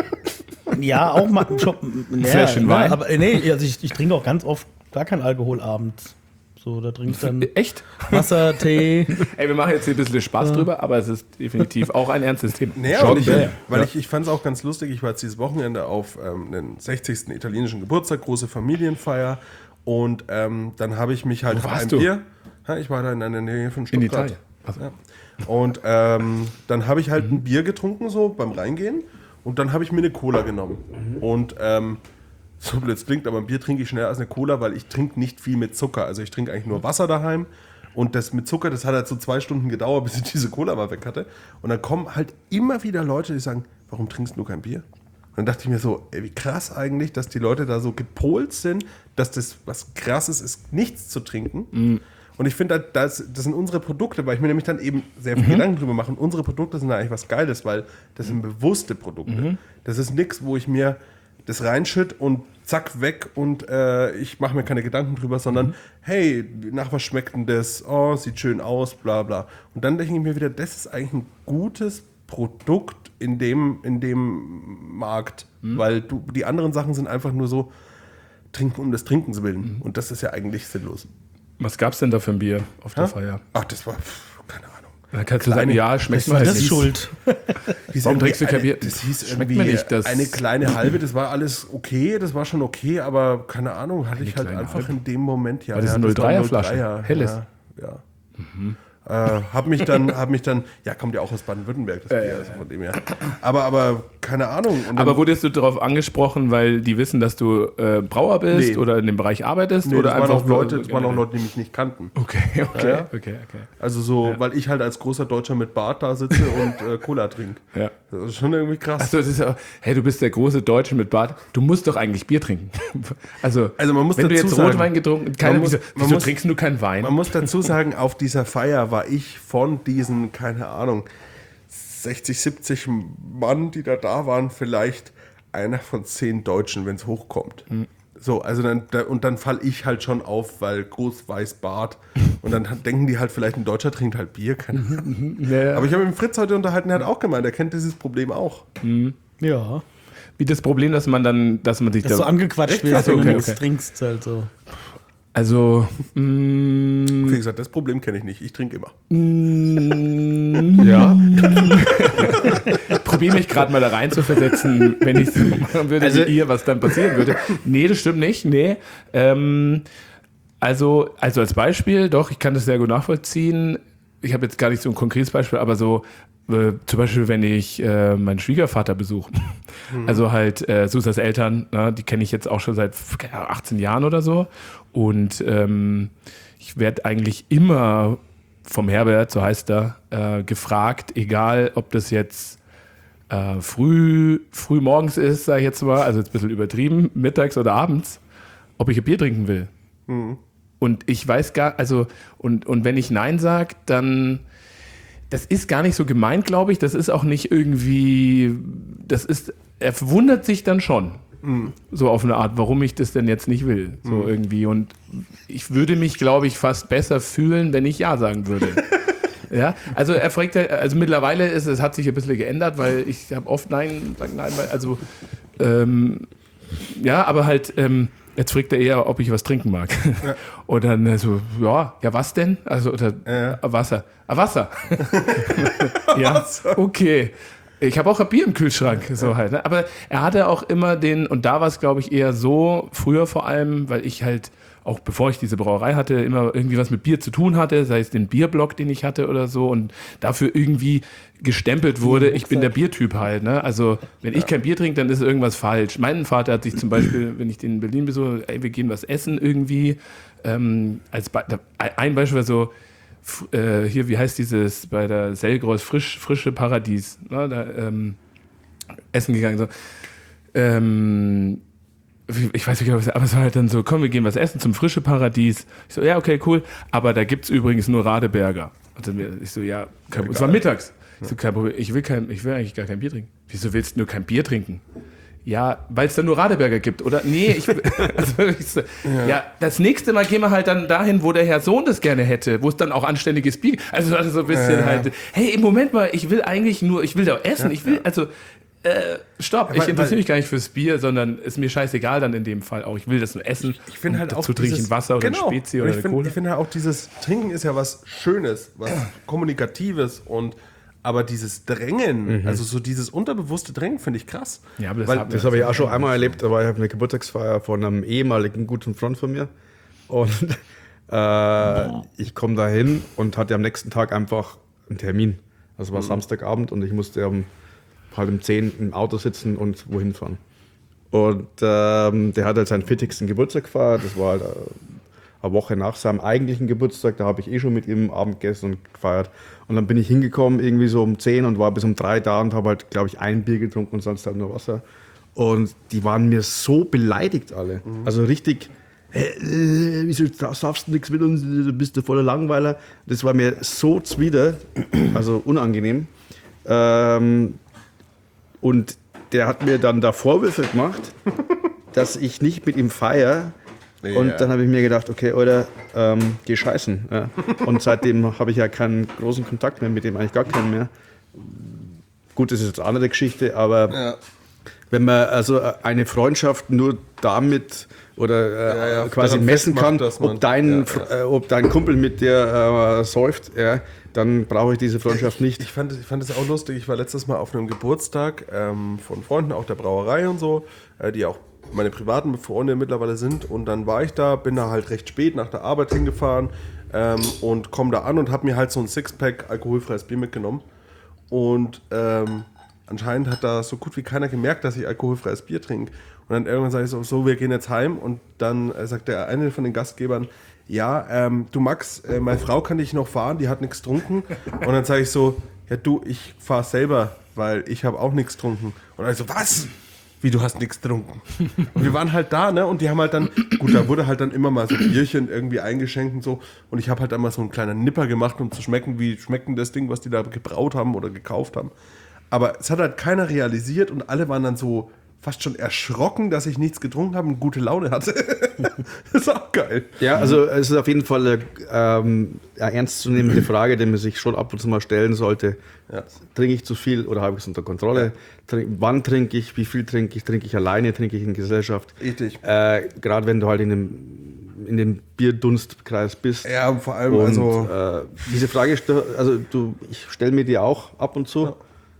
Ja, auch mal. Shoppen. Ja, Fläschchen ne, Wein? Aber nee, also ich, ich trinke auch ganz oft gar keinen Alkohol abends. So, da trinke ich dann Echt? Wasser, Tee. Ey, wir machen jetzt hier ein bisschen Spaß ja. drüber, aber es ist definitiv auch ein ernstes Thema. Naja, und ich, weil ja. ich, ich fand es auch ganz lustig, ich war jetzt dieses Wochenende auf ähm, den sechzigsten italienischen Geburtstag, große Familienfeier und ähm, dann habe ich mich halt Wo warst ein du? Bier, ja, ich war da in der Nähe von Stuttgart. In Italien? Also. Ja. Und ähm, dann habe ich halt mhm. ein Bier getrunken, so beim Reingehen und dann habe ich mir eine Cola genommen mhm. und ähm, so blöd es klingt, aber ein Bier trinke ich schneller als eine Cola, weil ich trinke nicht viel mit Zucker. Also ich trinke eigentlich nur Wasser daheim und das mit Zucker, das hat halt so zwei Stunden gedauert, bis ich diese Cola mal weg hatte. Und dann kommen halt immer wieder Leute, die sagen, warum trinkst du kein Bier? Und dann dachte ich mir so, ey, wie krass eigentlich, dass die Leute da so gepolt sind, dass das was Krasses ist, nichts zu trinken. Mhm. Und ich finde, das, das sind unsere Produkte, weil ich mir nämlich dann eben sehr viel mhm. Gedanken drüber mache. Und unsere Produkte sind eigentlich was Geiles, weil das sind bewusste Produkte. Mhm. Das ist nichts, wo ich mir das reinschütt und zack, weg und äh, ich mache mir keine Gedanken drüber, sondern mhm. hey, nach was schmeckt denn das? Oh, sieht schön aus, bla bla. Und dann denke ich mir wieder, das ist eigentlich ein gutes Produkt in dem, in dem Markt, mhm. weil du, die anderen Sachen sind einfach nur so trinken um des Trinkens willen mhm. und das ist ja eigentlich sinnlos. Was gab's denn da für ein Bier auf der ha? Feier? Ach, das war, pff, keine Ahnung. Dann kannst du sagen, ja, schmeckt mir das ist schuld. Warum trinkst du kein Bier? Das hieß schmeckt irgendwie mir nicht. Das eine kleine halbe, das war alles okay, das war schon okay, aber keine Ahnung, hatte ich halt einfach halbe? in dem Moment, ja. War das ja, eine null dreier null Flasche? dreier, Helles? Ja, ja. Mhm. Äh, hab mich dann, hab mich dann, ja, kommt ja auch aus Baden-Württemberg, das Bier, also von dem her. Aber, aber, keine Ahnung. Und aber wurdest du darauf angesprochen, weil die wissen, dass du äh, Brauer bist nee. oder in dem Bereich arbeitest? Nee, oder das einfach waren auch Leute, das waren auch Leute, die mich nicht kannten. Okay, okay, ja, ja. okay, okay. Also so, ja. weil ich halt als großer Deutscher mit Bart da sitze und äh, Cola trinke. Ja. Das ist schon irgendwie krass. Achso, das ist ja, hey, du bist der große Deutsche mit Bart. Du musst doch eigentlich Bier trinken. Also, also man muss wenn dazu du jetzt sagen, Rotwein getrunken, keine, muss, wieso, wieso muss, trinkst du keinen Wein? Man muss dazu sagen, auf dieser Feier war ich von diesen, keine Ahnung, sechzig, siebzig Mann, die da da waren, vielleicht einer von zehn Deutschen, wenn es hochkommt. Mhm. So, also dann, da, und dann falle ich halt schon auf, weil groß, weiß, Bart. Und dann denken die halt, vielleicht ein Deutscher trinkt halt Bier, keine Ahnung. Ja. Aber ich habe mit Fritz heute unterhalten, er hat auch gemeint, er kennt dieses Problem auch. Mhm. Ja. Wie das Problem, dass man dann, dass man sich dass da so angequatscht wird, also, wenn okay, du okay. trinkst halt so. Also, mh, wie gesagt, das Problem kenne ich nicht. Ich trinke immer. Mh, ja. Probiere mich gerade mal da rein zu versetzen, wenn ich es machen würde, also, wie ihr, was dann passieren würde. Nee, das stimmt nicht. Nee. Ähm, also, also als Beispiel, doch, ich kann das sehr gut nachvollziehen. Ich habe jetzt gar nicht so ein konkretes Beispiel, aber so äh, zum Beispiel, wenn ich äh, meinen Schwiegervater besuche. Mhm. Also halt äh, Susas Eltern, na, die kenne ich jetzt auch schon seit achtzehn Jahren oder so. Und ähm, ich werde eigentlich immer vom Herbert, so heißt er, äh, gefragt, egal ob das jetzt äh, früh, früh morgens ist, sage ich jetzt mal, also jetzt ein bisschen übertrieben, mittags oder abends, ob ich ein Bier trinken will. Mhm. Und ich weiß gar, also, und, und wenn ich Nein sage, dann, das ist gar nicht so gemeint, glaube ich, das ist auch nicht irgendwie, das ist, er wundert sich dann schon. Mhm. So auf eine Art, warum ich das denn jetzt nicht will. So mhm. irgendwie. Und ich würde mich, glaube ich, fast besser fühlen, wenn ich Ja sagen würde. Ja, also er fragt, also mittlerweile ist es, hat sich ein bisschen geändert, weil ich habe oft Nein, sagen Nein, weil, also ähm, ja, aber halt, ähm, jetzt fragt er eher, ob ich was trinken mag. Ja. Und dann so, ja, ja, was denn? Also, oder ja. Wasser. Ah, Wasser. Ja, okay. Ich habe auch ein Bier im Kühlschrank, so halt. Ne? Aber er hatte auch immer den, und da war es, glaube ich, eher so, früher vor allem, weil ich halt, auch bevor ich diese Brauerei hatte, immer irgendwie was mit Bier zu tun hatte, sei es den Bierblock, den ich hatte oder so, und dafür irgendwie gestempelt wurde, ich bin der Biertyp halt. Ne? Also, wenn ich kein Bier trinke, dann ist irgendwas falsch. Mein Vater hat sich zum Beispiel, wenn ich den in Berlin besuche, ey, wir gehen was essen irgendwie, ähm, als Be- ein Beispiel war so, Äh, hier, wie heißt dieses, bei der Selgros, frisch, frische Paradies, ne, da, ähm, essen gegangen, so, ähm, ich weiß nicht, aber es war halt dann so, komm, wir gehen was essen zum frische Paradies. Ich so, ja, okay, cool, aber da gibt's übrigens nur Radeberger. Und dann, ich so, ja, kein, es war mittags. Ich so, kein Problem, ich will, kein, ich will eigentlich gar kein Bier trinken. Wieso willst du nur kein Bier trinken? Ja, weil es da nur Radeberger gibt, oder? Nee, ich, also ich so, ja. ja, das nächste Mal gehen wir halt dann dahin, wo der Herr Sohn das gerne hätte, wo es dann auch anständiges Bier gibt. Also, also so ein bisschen ja. halt, hey, im Moment mal, ich will eigentlich nur, ich will da essen, ja, ich will, ja. also, äh, stopp, ja, ich interessiere mich gar nicht fürs Bier, sondern ist mir scheißegal dann in dem Fall auch. Ich will das nur essen. Ich, ich finde halt auch dazu trinke ich ein Wasser oder genau, ein Spezi oder ich eine find, Cola. Ich finde halt auch dieses Trinken ist ja was Schönes, was Kommunikatives, und aber dieses Drängen, mhm. also so dieses unterbewusste Drängen, finde ich krass. Ja, aber das habe hab ich auch schon einmal erlebt, aber ich habe eine Geburtstagsfeier von einem ehemaligen guten Freund von mir. Und äh, ich komme da hin und hatte am nächsten Tag einfach einen Termin. Das war mhm. Samstagabend und ich musste um halb um zehn im Auto sitzen und wohin fahren. Und ähm, der hat halt seinen vierzigsten Geburtstag gefeiert. Das war halt äh, eine Woche nach seinem eigentlichen Geburtstag. Da habe ich eh schon mit ihm Abend gegessen und gefeiert. Und dann bin ich hingekommen, irgendwie so um zehn und war bis um drei da und habe halt, glaube ich, ein Bier getrunken und sonst halt nur Wasser. Und die waren mir so beleidigt alle. Mhm. Also richtig, hey, äh, wieso saufst du nichts mit uns, du bist du voller Langweiler. Das war mir so zuwider, also unangenehm. Ähm, und der hat mir dann da Vorwürfe gemacht, dass ich nicht mit ihm feiere. Ja. Und dann habe ich mir gedacht, okay, oder ähm, geh scheißen. Ja. Und seitdem habe ich ja keinen großen Kontakt mehr mit dem, eigentlich gar keinen mehr. Gut, das ist jetzt eine andere Geschichte, aber ja. wenn man also eine Freundschaft nur damit oder äh, ja, ja, quasi messen kann, macht, ob, dein, ja, ja. Äh, ob dein Kumpel mit dir äh, säuft, ja, dann brauche ich diese Freundschaft nicht. Ich, ich fand es ich fand auch lustig, ich war letztes Mal auf einem Geburtstag ähm, von Freunden, auch der Brauerei und so, äh, die auch meine privaten Freunde mittlerweile sind, und dann war ich da, bin da halt recht spät nach der Arbeit hingefahren ähm, und komme da an und habe mir halt so ein Sixpack alkoholfreies Bier mitgenommen, und ähm, anscheinend hat da so gut wie keiner gemerkt, dass ich alkoholfreies Bier trinke, und dann irgendwann sage ich so, so, wir gehen jetzt heim, und dann äh, sagt der eine von den Gastgebern, ja, ähm, du Max, äh, meine Frau kann dich noch fahren, die hat nichts getrunken, und dann sage ich so, ja du, ich fahre selber, weil ich habe auch nichts getrunken, und dann so, was? Wie, du hast nichts getrunken? Und wir waren halt da, ne? Und die haben halt dann, gut, da wurde halt dann immer mal so ein Bierchen irgendwie eingeschenkt und so. Und ich habe halt dann mal so einen kleinen Nipper gemacht, um zu schmecken, wie schmeckt denn das Ding, was die da gebraut haben oder gekauft haben. Aber es hat halt keiner realisiert, und alle waren dann so fast schon erschrocken, dass ich nichts getrunken habe und gute Laune hatte. Das ist auch geil. Ja, also es ist auf jeden Fall eine, ähm, eine ernstzunehmende Frage, die man sich schon ab und zu mal stellen sollte. Ja. Trinke ich zu viel oder habe ich es unter Kontrolle? Ja. Trink, wann trinke ich? Wie viel trinke ich? Trinke ich alleine? Trinke ich in Gesellschaft? Richtig. Äh, Gerade wenn du halt in dem, in dem Bierdunstkreis bist. Ja, vor allem und, also... Äh, diese Frage, also du, ich stelle mir die auch ab und zu. Ja.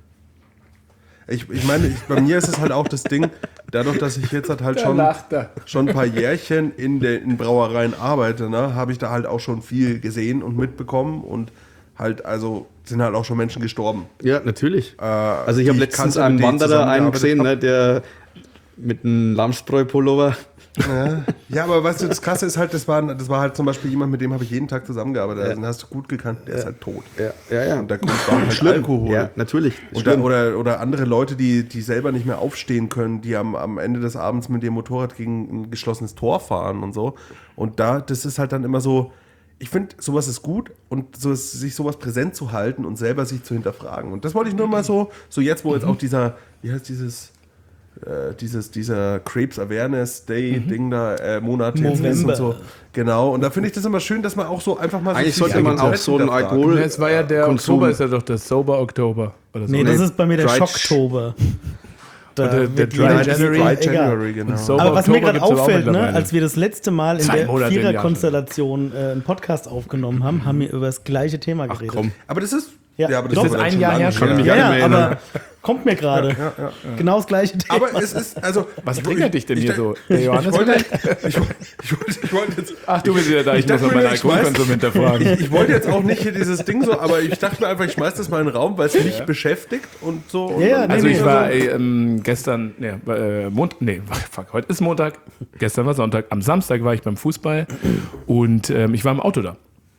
Ich, ich meine, ich, bei mir ist es halt auch das Ding, dadurch, dass ich jetzt halt schon, schon ein paar Jährchen in den Brauereien arbeite, ne, habe ich da halt auch schon viel gesehen und mitbekommen, und halt, also sind halt auch schon Menschen gestorben. Ja, natürlich. Äh, also ich habe letztens einen Wanderer einen gesehen, ne, der mit einem Lamsbräu-Pullover. Ja. Ja, aber weißt du, das Krasse ist halt, das war, das war halt zum Beispiel jemand, mit dem habe ich jeden Tag zusammengearbeitet. Also den hast du gut gekannt, der ja. ist halt tot. Ja, ja. ja. Und der Grund war halt Schlimm. Alkohol. Ja, natürlich. Oder, oder, oder andere Leute, die, die selber nicht mehr aufstehen können, die am, am Ende des Abends mit dem Motorrad gegen ein geschlossenes Tor fahren und so. Und da, das ist halt dann immer so, ich finde, sowas ist gut, und so ist, sich sowas präsent zu halten und selber sich zu hinterfragen. Und das wollte ich nur mal so, so jetzt, wo jetzt auch dieser, wie heißt dieses... äh, dieses, dieser Krebs Awareness Day Mhm. Ding da, äh, Monat jetzt ist und so. Genau, und da finde ich das immer schön, dass man auch so einfach mal so Eigentlich sich sollte man auch so einen hinterfragt. Alkohol. Ja, es war ja der Konsum. Oktober, ist ja doch das Sober Oktober. Oder so. Nee, das ist bei mir der Dry- Schocktober. Da Oder der wird Dry jeder- January. Dry Egal. January, genau. Und Sober Aber was mir Oktober gerade gibt's aber auch auffällt, ne, mittlerweile. als wir das letzte Mal in Zwei der Monate im Jahr Viererkonstellation äh, einen Podcast aufgenommen haben, haben wir über das gleiche Thema Ach geredet. komm. Aber das ist. Ja. aber Ist ist das aber ein schon Jahr lange her schon? Kann mich Ja, gar ja, nicht mehr aber kommt mir gerade. Genau das gleiche Thema. Aber es ist, also. Was ich- triggert ich- dich denn ich- hier so? Ich, Der ich, Johannes wollte, vielleicht? ich, wollte, ich, wollte, ich wollte jetzt. Ach, du bist wieder da, ich, muss dachte mal mir, meinen ich schmeiß- Alkoholkonsum hinterfragen. Ich, ich wollte jetzt auch nicht hier dieses Ding so, aber ich dachte mir einfach, ich schmeiß das mal in den Raum, weil es mich beschäftigt und so. Und Ja, ja, und nee, Also nee, ich also- war ey, ähm, gestern, nee, äh, Mond, nee, fuck, heute ist Montag, gestern war Sonntag, am Samstag war ich beim Fußball und ähm, ich war im Auto da.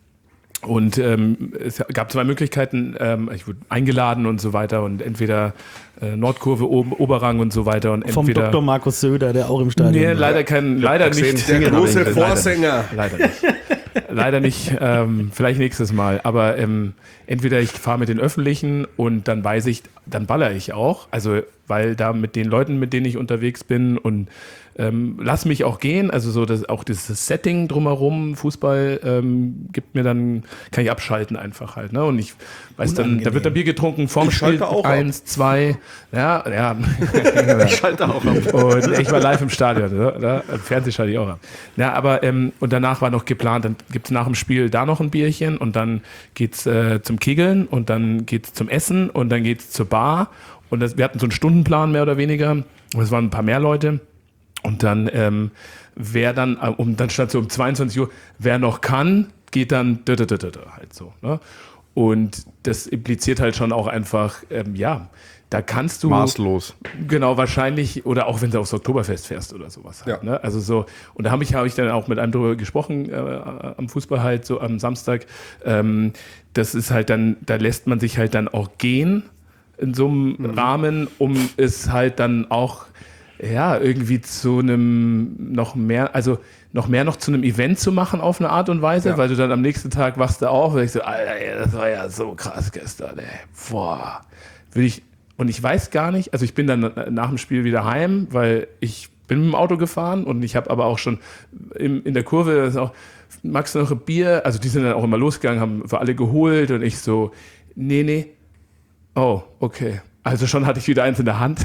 Und ähm, es gab zwei Möglichkeiten, ähm, ich wurde eingeladen und so weiter und entweder äh, Nordkurve, oben, Oberrang und so weiter und Vom entweder... Doktor Markus Söder, der auch im Stadion Nee, war. leider kein, leider gesehen, nicht. singen Der große habe ich- Vorsänger. Leider nicht. Leider nicht. Ähm, vielleicht nächstes Mal. Aber ähm, entweder ich fahre mit den Öffentlichen und dann weiß ich, dann baller ich auch. Also, weil da mit den Leuten, mit denen ich unterwegs bin und ähm, lass mich auch gehen. Also so das, auch dieses Setting drumherum, Fußball ähm, gibt mir dann, kann ich abschalten einfach halt. Ne? Und ich weiß dann, da wird da Bier getrunken vorm Ich Spiel schalte auch ab. eins, zwei. Ja, ja. Ich schalte auch ab. Und ich war live im Stadion, ne? Da, im Fernsehen schalte ich auch ab. Ja, aber ähm, und danach war noch geplant, dann gibt es nach dem Spiel da noch ein Bierchen und dann geht's äh, zum Kegeln und dann geht's zum Essen und dann geht's zur Bar. Und das, wir hatten so einen Stundenplan mehr oder weniger. Und es waren ein paar mehr Leute. Und dann, ähm, wer dann, äh, um, dann stand so um zweiundzwanzig Uhr, wer noch kann, geht dann da, da, da, da, da, halt so. Ne? Und das impliziert halt schon auch einfach, ähm, ja, da kannst du Maßlos. genau wahrscheinlich oder auch wenn du aufs Oktoberfest fährst oder sowas. Halt, Ja. ne? Also so und da habe ich habe ich dann auch mit einem drüber gesprochen äh, am Fußball halt so am Samstag. Ähm, das ist halt dann, da lässt man sich halt dann auch gehen in so einem Mhm. Rahmen, um es halt dann auch ja irgendwie zu einem noch mehr, also noch mehr noch zu einem Event zu machen auf eine Art und Weise, Ja. weil du dann am nächsten Tag wachst du auf und ich so, Alter, ey, das war ja so krass gestern, ey. Boah, will ich. Und ich weiß gar nicht, also ich bin dann nach dem Spiel wieder heim, weil ich bin mit dem Auto gefahren und ich habe aber auch schon im, in der Kurve, das ist auch, magst du noch ein Bier? Also die sind dann auch immer losgegangen, haben für alle geholt und ich so, nee, nee, oh, okay. Also schon hatte ich wieder eins in der Hand.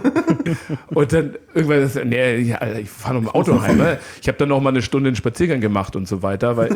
Und dann irgendwann, das, nee, ja, Alter, ich fahre noch mit dem Auto heim. Ne? Ich habe dann noch mal eine Stunde einen Spaziergang gemacht und so weiter. Weil,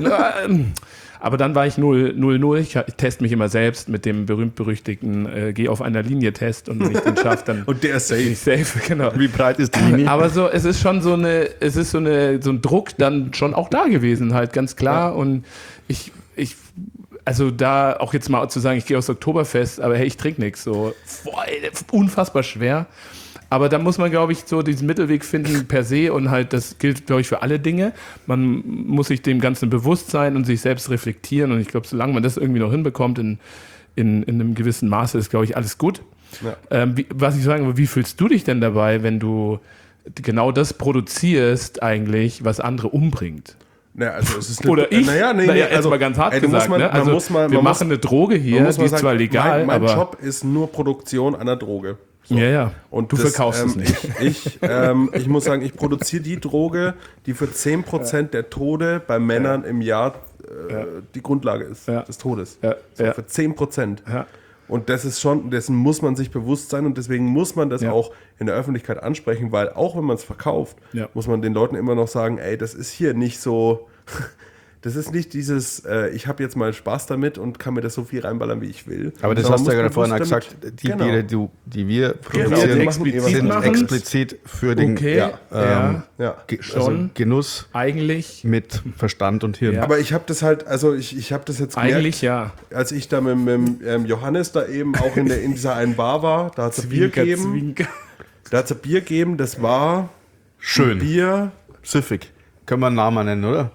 aber dann war ich null null. Ich, ich teste mich immer selbst mit dem berühmt-berüchtigten äh, Geh auf einer Linie-Test und wenn ich den schaffe, dann Und der ist safe. bin ich safe. Genau. Wie breit ist die Linie? Aber so, es ist schon so eine, es ist so eine, so ein Druck dann schon auch da gewesen, halt ganz klar. Und ich, ich, also da auch jetzt mal zu sagen, ich gehe aufs Oktoberfest, aber hey, ich trinke nichts, so boah, ey, unfassbar schwer. Aber da muss man, glaube ich, so diesen Mittelweg finden per se und halt, das gilt, glaube ich, für alle Dinge. Man muss sich dem Ganzen bewusst sein und sich selbst reflektieren und ich glaube, solange man das irgendwie noch hinbekommt in, in, in einem gewissen Maße, ist, glaube ich, alles gut. Ja. Ähm, wie, was ich sagen will, wie fühlst du dich denn dabei, wenn du genau das produzierst eigentlich, was andere umbringt? Naja, also es ist eine, Oder ich? Naja, nee, naja, nee, jetzt also, mal ganz hart ey, da muss gesagt. man- ne? man Also muss mal- wir man muss- machen eine Droge man hier, muss die mal ist sagen, zwar legal, mein, mein aber Job ist nur Produktion einer Droge. So. ja, ja. Und du das, verkaufst ähm, es nicht. Ich, ich, ähm, ich muss sagen, ich produziere die Droge, die für zehn Prozent der Tode bei Männern im Jahr äh, Ja. die Grundlage ist, Ja. des Todes. Ja, So, ja. Für zehn Prozent. Ja. Und das ist schon, dessen muss man sich bewusst sein und deswegen muss man das Ja. auch in der Öffentlichkeit ansprechen, weil auch wenn man es verkauft, Ja. muss man den Leuten immer noch sagen, ey, das ist hier nicht so, das ist nicht dieses, äh, ich habe jetzt mal Spaß damit und kann mir das so viel reinballern, wie ich will. Aber das Sondern hast du ja muss gerade vorhin auch bewusst gesagt, damit- die Genau. Biere, die, die wir Genau, produzieren, die explizit sind machen. explizit für den Okay, Ja. ähm, Ja. Ge Schon. also Genuss Eigentlich, mit Verstand und Hirn. Ja. Aber ich habe das halt, also ich, ich habe das jetzt gemerkt, eigentlich ja. als ich da mit, mit ähm, Johannes da eben auch in, der, in dieser einen Bar war, da hat es Bier Zwinker, gegeben, Zwinker. da hat es Bier gegeben, das war Schön. Bier, Süffig. Können wir einen Namen nennen, oder?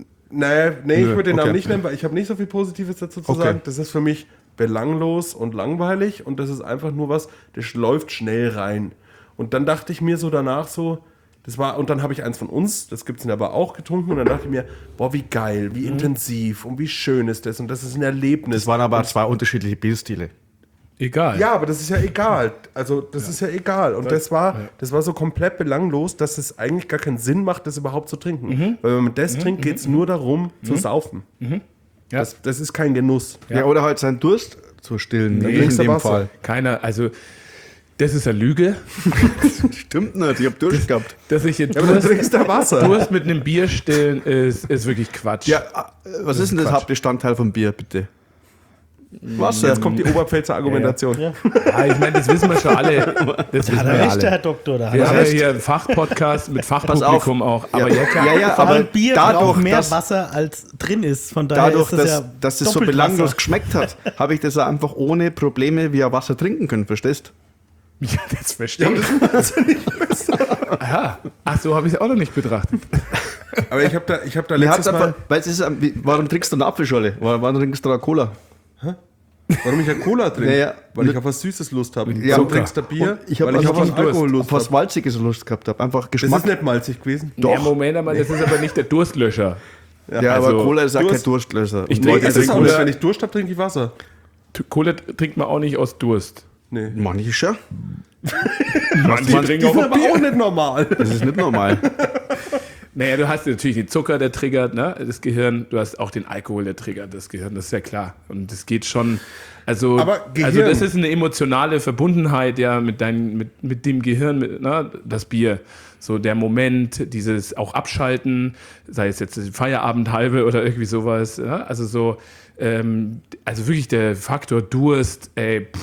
nee, nee, Nö, ich würde den Namen okay. nicht nennen, weil ich habe nicht so viel Positives dazu zu Okay. sagen. Das ist für mich belanglos und langweilig und das ist einfach nur was, das läuft schnell rein. Und dann dachte ich mir so danach so, das war, und dann habe ich eins von uns, das gibt es aber auch getrunken und dann dachte ich mir, boah, wie geil, wie intensiv und wie schön ist das und das ist ein Erlebnis. Das waren aber zwei unterschiedliche Bierstile. egal. Ja, aber das ist ja egal. Also das ja. ist ja egal. Und das war, ja. das war so komplett belanglos, dass es eigentlich gar keinen Sinn macht, das überhaupt zu trinken. Mhm. Weil wenn man das mhm. trinkt, geht es mhm. nur darum, mhm. zu saufen. Mhm. Ja. Das, das ist kein Genuss. Ja. ja, oder halt seinen Durst zu stillen. Nee, in dem Wasser. Fall. Keiner, also das ist eine Lüge. Stimmt nicht, ich habe Durst gehabt. Dass ich jetzt ja, aber Durst, trinkst du Wasser. Durst mit einem Bier stillen ist, ist wirklich Quatsch. Ja, was das ist denn das Hauptbestandteil vom Bier, bitte? Wasser. Jetzt kommt die Oberpfälzer Argumentation. Ja, ja. ja, ich meine, das wissen wir schon alle. Das wissen ja, wir recht, alle. Herr Doktor. Da wir haben ja hier einen Fachpodcast mit Fachpublikum auch. Aber ja, ja, ja, ja aber Bier dadurch, braucht mehr dass, Wasser als drin ist. Von daher dadurch, ist das dass, ja dass das so belanglos Wasser. geschmeckt hat, habe ich das einfach ohne Probleme via Wasser trinken können. Verstehst du? Ja, das verstehe ich. Ja, nicht Aha. Ach, so habe ich es auch noch nicht betrachtet. Aber ich habe da, ich hab da letztes Mal... Einfach, weil es ist, warum trinkst du eine Apfelschorle? Warum trinkst du eine Cola? Hä? Warum ich ja Cola trinke? Naja, weil ich auf was Süßes Lust habe. Ja, so trinkst du Bier, ich weil ich also auf was Alkohol Lust habe. Auf was Walziges Lust gehabt habe. Einfach Geschmack. Das ist nicht malzig gewesen. Doch. Ja, Moment mal, das ist aber nicht der Durstlöscher. Ja, ja also, aber Cola ist auch Durst, kein Durstlöser. Ich trinke das ist auch nicht. Wenn ich Durst habe, trinke ich Wasser. Cola trinkt man auch nicht aus Durst. Nee. Manche schon. Manche trinken auch, aber auch nicht normal. Das ist nicht normal. Naja, du hast natürlich den Zucker, der triggert, ne, das Gehirn. Du hast auch den Alkohol, der triggert das Gehirn. Das ist ja klar. Und das geht schon. Also, also das ist eine emotionale Verbundenheit ja mit dein, mit, mit dem Gehirn, mit, ne, das Bier. So der Moment, dieses auch Abschalten, sei es jetzt Feierabendhalbe oder irgendwie sowas. Ne? Also so, ähm, also wirklich der Faktor Durst, ey, pff,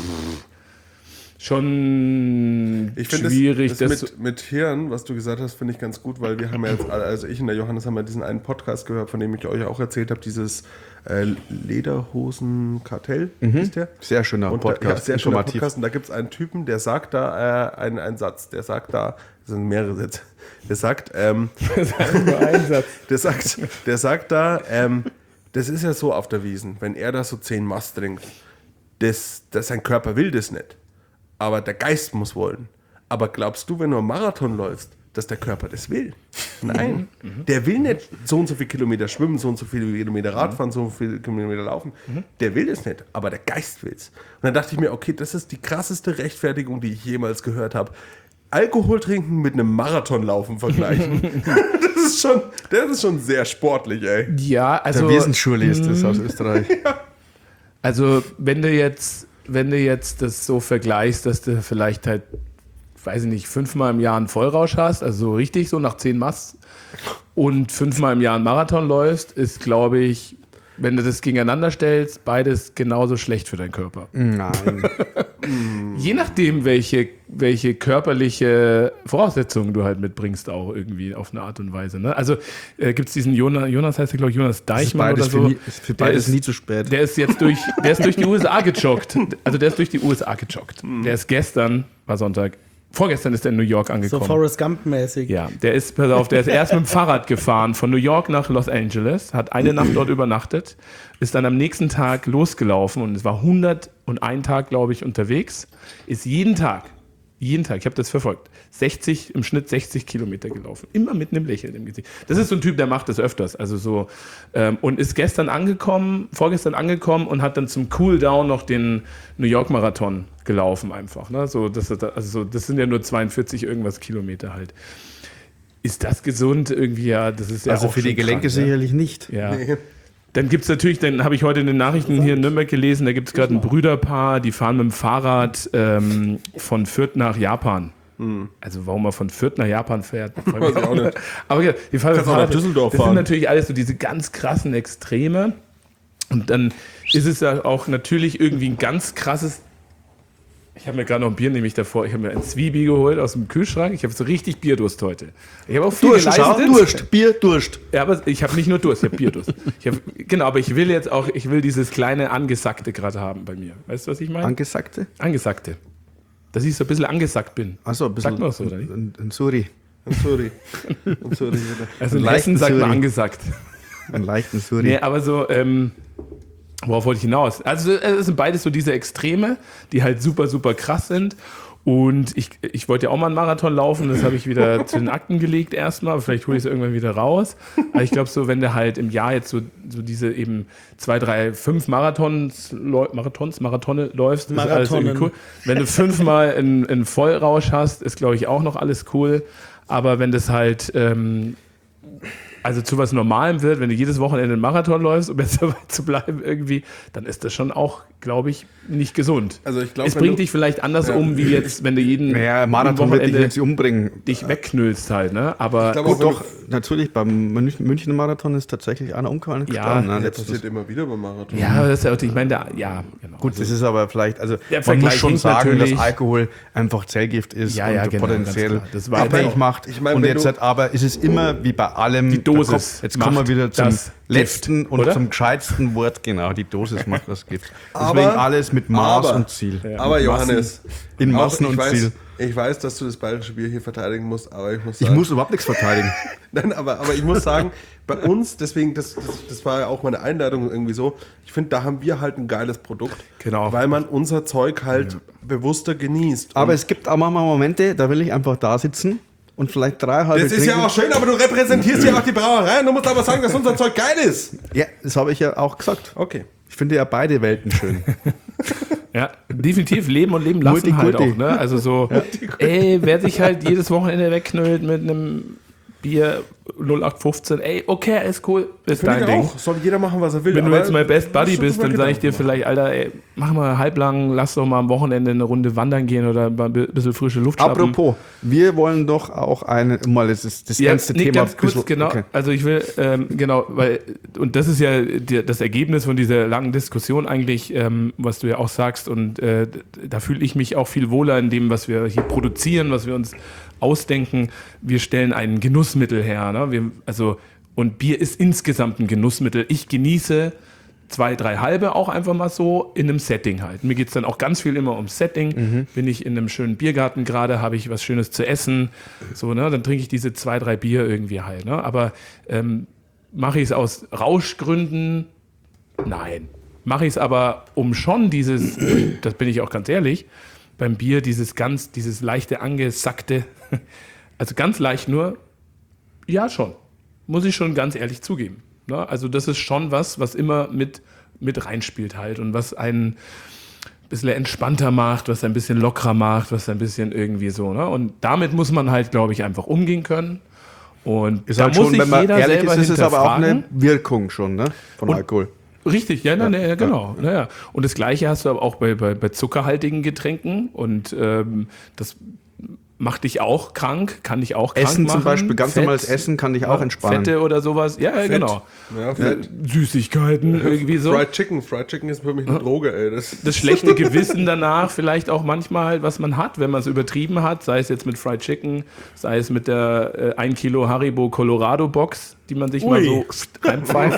schon ich schwierig. Das, das mit, mit Hirn, was du gesagt hast, finde ich ganz gut, weil wir haben ja jetzt, also ich und der Johannes haben ja diesen einen Podcast gehört, von dem ich euch auch erzählt habe, dieses äh, Lederhosen-Kartell, mhm. ist der? Sehr schöner und Podcast, da, ja, sehr schöner Podcast. Und da gibt es einen Typen, der sagt da äh, einen, einen Satz, der sagt da, das sind mehrere Sätze, der sagt, ähm, nur einen Satz. der sagt, der sagt da, ähm, das ist ja so auf der Wiesn, wenn er da so zehn Mast trinkt, das, das, sein Körper will das nicht. Aber der Geist muss wollen. Aber glaubst du, wenn du einen Marathon läufst, dass der Körper das will? Nein. Mhm. Der will nicht so und so viele Kilometer schwimmen, so und so viele Kilometer Radfahren, so und so viele Kilometer laufen. Mhm. Der will das nicht, aber der Geist will es. Und dann dachte ich mir, okay, das ist die krasseste Rechtfertigung, die ich jemals gehört habe. Alkohol trinken mit einem Marathonlaufen vergleichen. das, ist schon, das ist schon sehr sportlich, ey. Ja, also... Der Wiesenschule ist das aus Österreich. Ja. Also, wenn du jetzt... Wenn du jetzt das so vergleichst, dass du vielleicht halt, weiß ich nicht, fünfmal im Jahr einen Vollrausch hast, also so richtig, so nach zehn Mast und fünfmal im Jahr einen Marathon läufst, ist, glaube ich, wenn du das gegeneinander stellst, beides genauso schlecht für deinen Körper. Nein. Je nachdem, welche, welche körperliche Voraussetzungen du halt mitbringst, auch irgendwie auf eine Art und Weise. Ne? Also äh, gibt es diesen Jonas, Jonas heißt der, glaube ich, Jonas Deichmann oder so. Für nie, ist für beides nie zu spät. Der ist jetzt durch, der ist durch die U S A gejoggt. Also der ist durch die U S A gejoggt. Der ist gestern, war Sonntag, vorgestern ist er in New York angekommen. So Forrest Gump-mäßig. Ja, der ist, pass auf, der ist erst mit dem Fahrrad gefahren von New York nach Los Angeles, hat eine Nacht dort übernachtet, ist dann am nächsten Tag losgelaufen und es war hunderteinen Tag, glaube ich, unterwegs, ist jeden Tag, jeden Tag, ich habe das verfolgt, sechzig, im Schnitt sechzig Kilometer gelaufen. Immer mit einem Lächeln im Gesicht. Das ist so ein Typ, der macht das öfters. Also so, ähm, und ist gestern angekommen, vorgestern angekommen und hat dann zum Cooldown noch den New York Marathon gelaufen einfach. Ne? So, das, also das sind ja nur zweiundvierzig irgendwas Kilometer halt. Ist das gesund irgendwie? Ja, das ist ja also auch für die Gelenke krank, sicherlich ja. nicht. Ja. Nee. Dann gibt es natürlich, dann habe ich heute in den Nachrichten hier in Nürnberg gelesen, da gibt es gerade ein Brüderpaar, die fahren mit dem Fahrrad ähm, von Fürth nach Japan. Hm. Also warum man von Fürth nach Japan fährt, weiß ich auch nicht. Aber ja, die fahren mit Fahrrad, Düsseldorf das fahren. sind natürlich alles so diese ganz krassen Extreme. Und dann ist es ja auch natürlich irgendwie ein ganz krasses. Ich habe mir gerade noch ein Bier nämlich davor, ich habe mir ein Zwiebel geholt aus dem Kühlschrank. Ich habe so richtig Bierdurst heute. Ich habe auch viel Durst, geleistet. schau, Durst, Bier, Durst. Ja, aber ich habe nicht nur Durst, ich habe Bierdurst. Ich hab, genau, aber ich will jetzt auch, ich will dieses kleine Angesackte gerade haben bei mir. Weißt du, was ich meine? Angesackte? Angesackte. Dass ich so ein bisschen angesackt bin. Achso, ein bisschen. Sagt man so, oder nicht? Ein, ein Suri. Ein Suri. Ein Suri. Also ein Hessen sagt man angesackt. Einen leichten Suri. Nee, aber so, ähm, worauf wollte ich hinaus? Also es sind beides so diese Extreme, die halt super, super krass sind. Und ich, ich wollte ja auch mal einen Marathon laufen, das habe ich wieder zu den Akten gelegt erstmal, aber vielleicht hole ich es irgendwann wieder raus. Aber ich glaube so, wenn du halt im Jahr jetzt so, so diese eben zwei, drei, fünf Marathons, Marathons, Marathone läufst, ist alles irgendwie cool. Wenn du fünfmal einen, einen Vollrausch hast, ist glaube ich auch noch alles cool. Aber wenn das halt... Ähm, also zu was Normalem wird, wenn du jedes Wochenende einen Marathon läufst, um jetzt dabei zu bleiben irgendwie, dann ist das schon auch, glaube ich, nicht gesund. Also ich glaub, es bringt dich vielleicht anders ja. um, wie jetzt, wenn du jeden naja, Marathon wird dich jetzt umbringen. Dich wegknüllst halt, ne? Aber glaub, gut, doch, natürlich, beim Münchner Marathon ist tatsächlich einer umgefallen. Ja, ne, das passiert immer wieder beim Marathon. Ja, das ist ja, ich meine, da, ja, genau. Gut, also, das ist aber vielleicht, also man muss schon sagen, dass Alkohol einfach Zellgift ist ja, ja, und genau, potenziell das abhängig macht. Ich mein, und jetzt halt, aber ist es immer wie bei allem, die Dosis. Jetzt kommen wir wieder zum letzten Gift, und oder? zum gescheitsten Wort, genau, die Dosis macht das Gift. Aber, Deswegen alles mit Maß aber, und Ziel. Ja. Aber mit Johannes, Massen, in Massen und weiß, Ziel. Ich weiß, dass du das bayerische Bier hier verteidigen musst, aber ich muss sagen... Ich muss überhaupt nichts verteidigen. Nein, aber, aber ich muss sagen, bei uns, deswegen, das, das, das war ja auch meine Einleitung irgendwie so, ich finde, da haben wir halt ein geiles Produkt, genau. weil man unser Zeug halt ja. bewusster genießt. Aber es gibt auch manchmal Momente, da will ich einfach da sitzen und vielleicht drei halbe Das ist trinken. Ja auch schön, aber du repräsentierst ja auch die Brauerei und du musst aber sagen, dass unser Zeug geil ist. Ja, das habe ich ja auch gesagt. Okay. Ich finde ja beide Welten schön. Ja, definitiv leben und leben lassen halt auch, ne? Also so, ja. ey, wer sich halt jedes Wochenende wegknüllt mit einem Bier null acht fünfzehn, ey, okay, ist cool, ist dein Ding. Auch. Soll jeder machen, was er will. Wenn du jetzt mein Best Buddy bist, dann sage ich dir vielleicht, Alter, ey, mach mal halblang, lass doch mal am Wochenende eine Runde wandern gehen oder mal ein bisschen frische Luft schnappen. Apropos, wir wollen doch auch eine, mal das ist das ja, ganze nee, Thema. Ganz kurz, genau, okay. Also ich will, ähm, genau, weil, und das ist ja die, das Ergebnis von dieser langen Diskussion eigentlich, ähm, was du ja auch sagst, und äh, da fühle ich mich auch viel wohler in dem, was wir hier produzieren, was wir uns ausdenken. Wir stellen ein Genussmittel her, ne? Wir, also, und Bier ist insgesamt ein Genussmittel. Ich genieße zwei, drei halbe auch einfach mal so in einem Setting halt. Mir geht es dann auch ganz viel immer ums Setting. Mhm. Bin ich in einem schönen Biergarten gerade, habe ich was Schönes zu essen, so, ne? Dann trinke ich diese zwei, drei Bier irgendwie halt. Ne? Aber ähm, mache ich es aus Rauschgründen? Nein. Mache ich es aber, um schon dieses, das bin ich auch ganz ehrlich, beim Bier dieses ganz, dieses leichte angesackte, also ganz leicht nur, ja schon, muss ich schon ganz ehrlich zugeben. Ne? Also das ist schon was, was immer mit, mit reinspielt halt und was einen ein bisschen entspannter macht, was ein bisschen lockerer macht, was ein bisschen irgendwie so. Ne? Und damit muss man halt, glaube ich, einfach umgehen können. Und ist da halt muss schon, sich wenn man jeder ehrlich selber ist, ist es aber auch hinterfragen. eine Wirkung schon, ne? Von und, Alkohol. Richtig, ja, ja, na, ja genau. Ja. Ja. Und das Gleiche hast du aber auch bei, bei, bei zuckerhaltigen Getränken und ähm, das macht dich auch krank, kann dich auch krank Essen machen. zum Beispiel, ganz Fett, normales Essen kann dich auch entspannen. Fette oder sowas, ja, ja genau. Ja, Fett. Süßigkeiten, irgendwie so. Fried Chicken, Fried Chicken ist für mich eine Droge, ey. Das, das schlechte Gewissen danach, vielleicht auch manchmal halt, was man hat, wenn man es übertrieben hat, sei es jetzt mit Fried Chicken, sei es mit der äh, ein Kilo Haribo Colorado Box, die man sich Ui. mal so reinpfeift.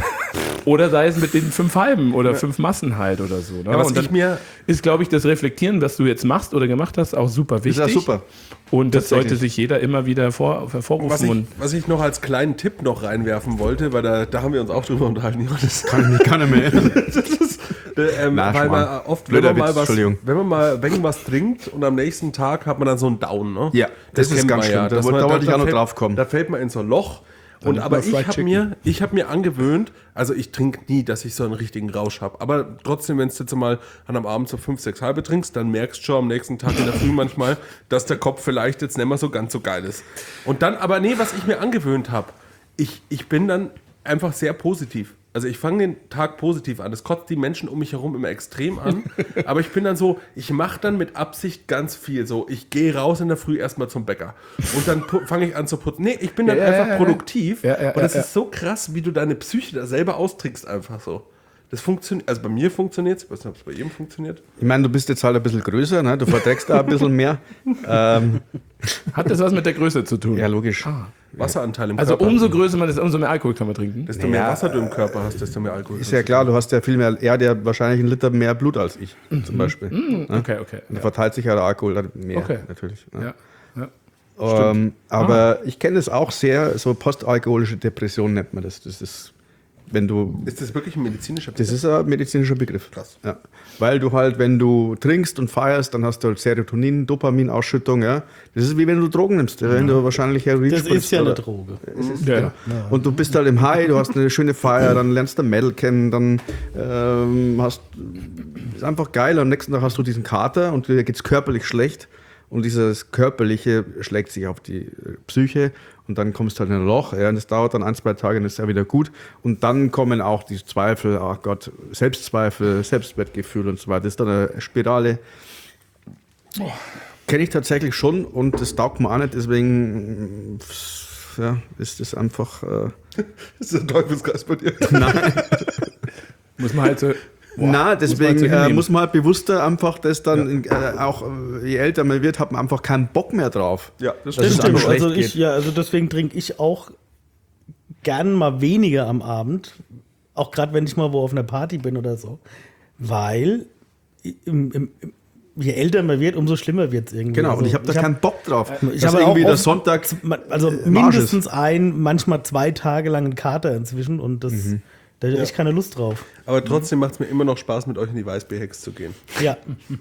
Oder sei es mit den fünf Halben oder ja. fünf Massen halt oder so. Ne? Ja, was und dann ich mir ist, glaube ich, das Reflektieren, was du jetzt machst oder gemacht hast, auch super wichtig. Ist ja super. Und das sollte sich jeder immer wieder vor, hervorrufen. Was ich, und was ich noch als kleinen Tipp noch reinwerfen wollte, weil da, da haben wir uns auch drüber unterhalten. Das kann ich mich gar nicht mehr erinnern. das ist, ähm, weil man oft, wenn man, mal was, wenn man mal was trinkt und am nächsten Tag hat man dann so einen Down. Ne? Ja, das, das ist ganz schlimm. Ja, da wollte da, ich auch noch drauf kommen. Da fällt man in so ein Loch. Und aber ich habe mir, ich hab mir angewöhnt, also ich trinke nie, dass ich so einen richtigen Rausch habe. Aber trotzdem, wenn du jetzt mal an einem Abend so fünf, sechs halbe trinkst, dann merkst du schon am nächsten Tag in der Früh manchmal, dass der Kopf vielleicht jetzt nicht mehr so ganz so geil ist. Und dann, aber nee, was ich mir angewöhnt habe, ich, ich bin dann einfach sehr positiv. Also ich fange den Tag positiv an. Das kotzt die Menschen um mich herum immer extrem an. Aber ich bin dann so, ich mache dann mit Absicht ganz viel. So, ich gehe raus in der Früh erstmal zum Bäcker. Und dann fange ich an zu putzen. Nee, ich bin dann ja, einfach ja, produktiv. Ja, ja, und das ja, ist so krass, wie du deine Psyche da selber austrickst einfach so. Das funktioniert, also bei mir funktioniert es. Ich weiß nicht, ob es bei jedem funktioniert. Ich meine, du bist jetzt halt ein bisschen größer, ne? Du verträgst da ein bisschen mehr. ähm. Hat das was mit der Größe zu tun? Ja, logisch. Ah. Wasseranteil im also Körper. Also umso größer man ist, umso mehr Alkohol kann man trinken. Desto mehr Wasser du im Körper hast, desto mehr Alkohol. Ist ja klar, du hast ja viel mehr, er hat ja wahrscheinlich einen Liter mehr Blut als ich, mhm. zum Beispiel. Mhm. Okay, okay. Und da verteilt sich ja der Alkohol dann mehr, okay. natürlich. Ne? Ja. Ja. Ähm, aber ah. ich kenne es auch sehr, so postalkoholische Depression nennt man das. Das ist wenn du... Ist das wirklich ein medizinischer Das ist ein medizinischer Begriff. Krass. Ja. Weil du halt, wenn du trinkst und feierst, dann hast du halt Serotonin, Dopaminausschüttung. Ja. Das ist wie wenn du Drogen nimmst, ja. wenn du wahrscheinlich Heroin Das spritzt, ist ja eine oder- Droge. Ja. Genau. Und du bist halt im High, du hast eine schöne Feier, dann lernst du Mädel kennen, dann ähm, hast ist einfach geil. Am nächsten Tag hast du diesen Kater und dir geht's körperlich schlecht. Und dieses Körperliche schlägt sich auf die äh, Psyche und dann kommst du halt in ein Loch. Ja, und das dauert dann ein, zwei Tage und ist ja wieder gut. Und dann kommen auch die Zweifel, ach Gott, Selbstzweifel, Selbstwertgefühl und so weiter. Das ist dann eine Spirale. Kenne ich tatsächlich schon und das taugt mir auch nicht. Deswegen ja, ist das einfach... Äh, Das ist ein Teufelskreis bei dir. Muss man halt so. Boah, Na, deswegen muss man halt so äh, hinnehmen. muss man halt bewusster einfach das dann, in, äh, auch äh, je älter man wird, hat man einfach keinen Bock mehr drauf. Ja, das Das Das ist stimmt. einfach Also, schlecht ich, geht. ja, also deswegen trinke ich auch gern mal weniger am Abend. Auch gerade wenn ich mal wo auf einer Party bin oder so. Weil im, im, im, je älter man wird, umso schlimmer wird es irgendwie. Genau, also, und ich habe da hab- keinen Bock drauf. Ich dass habe irgendwie auch der oft- Sonntag Also äh, mindestens ein, manchmal zwei Tage lang einen Kater inzwischen und das, Mhm. da habe ich echt keine Lust drauf. Aber trotzdem macht es mir immer noch Spaß, mit euch in die Weißbierhex zu gehen. Ja,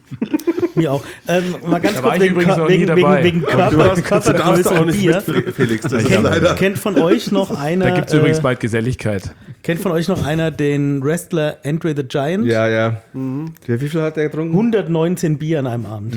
mir auch. Ähm, mal ganz Da war kurz ich wegen, übrigens Kör- noch nie wegen, dabei. wegen, wegen Aber du, Körper, hast, du darfst Körpergröße auch und nicht Bier. mit, Felix. Das ist Kennt, leider... kennt von euch noch einer? Da gibt es übrigens äh, bald Geselligkeit. Kennt von euch noch einer den Wrestler Andre the Giant? Ja, ja. Wie viel hat der getrunken? hundertneunzehn Bier an einem Abend.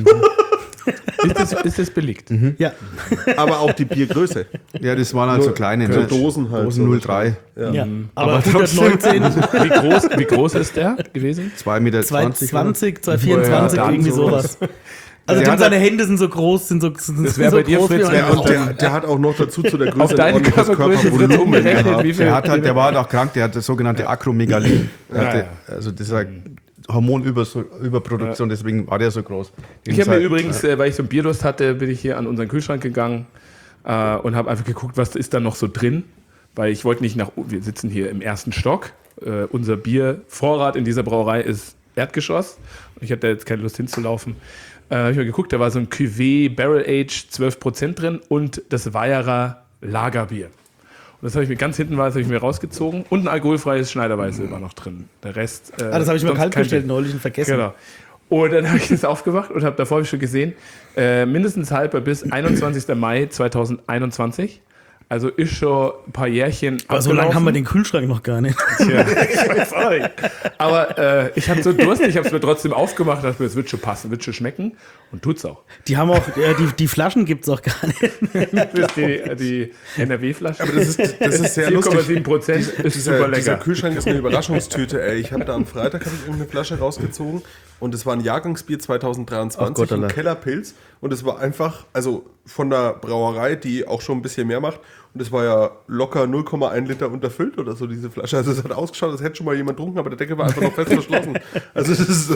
Ist das, ist das belegt? Ja. Aber auch die Biergröße. Ja, das waren halt so kleine. so ne? Dosen halt. Dosen null Komma drei. Ja. ja. Aber, Aber trotzdem- hundertneunzehn, Wie groß, wie groß ist der gewesen? zwei Meter zwanzig. zweihundertzwanzig, zweihundertvierundzwanzig, Ja, dann irgendwie so. sowas. Also Der dem hat seine Hände sind so groß, sind so, sind Das wär so bei dir, groß Fritz, wie wär ein Und der, der hat auch noch dazu zu der Größe Auf deine ein ordentliches Körpergröße wird Körpervolumen umgerechnet, gehabt. wie viel. Der, hat halt, der war halt auch krank, der hatte sogenannte Akromegalie. Der Ja, hatte, ja. Also dieser Hormonüberproduktion, deswegen war der so groß. Ich habe mir übrigens, äh, weil ich so einen Bierdurst hatte, bin ich hier an unseren Kühlschrank gegangen äh, und habe einfach geguckt, was ist da noch so drin. Weil ich wollte nicht nach, wir sitzen hier im ersten Stock. Äh, unser Biervorrat in dieser Brauerei ist Erdgeschoss. Ich hatte jetzt keine Lust hinzulaufen. Äh, habe ich mal geguckt, da war so ein Cuvée Barrel Age zwölf Prozent drin und das Weierer Lagerbier. Und das habe ich mir ganz hinten war, das habe ich mir rausgezogen und ein alkoholfreies Schneiderweiße war noch drin. Der Rest. Äh, Ah, das habe ich mir sonst kalt kein bestellt Bier. neulich und vergessen. Genau. Und dann habe ich das aufgemacht und habe davor hab ich schon gesehen, äh, mindestens haltbar bis einundzwanzigsten Mai zweitausendeinundzwanzig. Also ist schon ein paar Jährchen Aber so lange haben wir den Kühlschrank noch gar nicht. Tja, ich weiß auch nicht. Aber äh, ich hatte so Durst, ich habe es mir trotzdem aufgemacht, dachte mir, es wird schon passen, wird schon schmecken und tut's auch. Die haben auch, äh, die, die Flaschen gibt es auch gar nicht. Das ist die, die N R W-Flasche. Aber das ist, das ist sehr vier Komma lustig. sieben Prozent ist super Dieser, lecker. dieser Kühlschrank ist eine Überraschungstüte, ey. Ich habe da am Freitag hab ich irgendeine Flasche rausgezogen und es war ein Jahrgangsbier zweitausenddreiundzwanzig, Ach Gott, ein Alter. Kellerpilz und es war einfach, also von der Brauerei, die auch schon ein bisschen mehr macht und es war ja locker null Komma eins Liter unterfüllt oder so, diese Flasche. Also es hat ausgeschaut, als hätte schon mal jemand getrunken, aber der Deckel war einfach noch fest verschlossen. Also das ist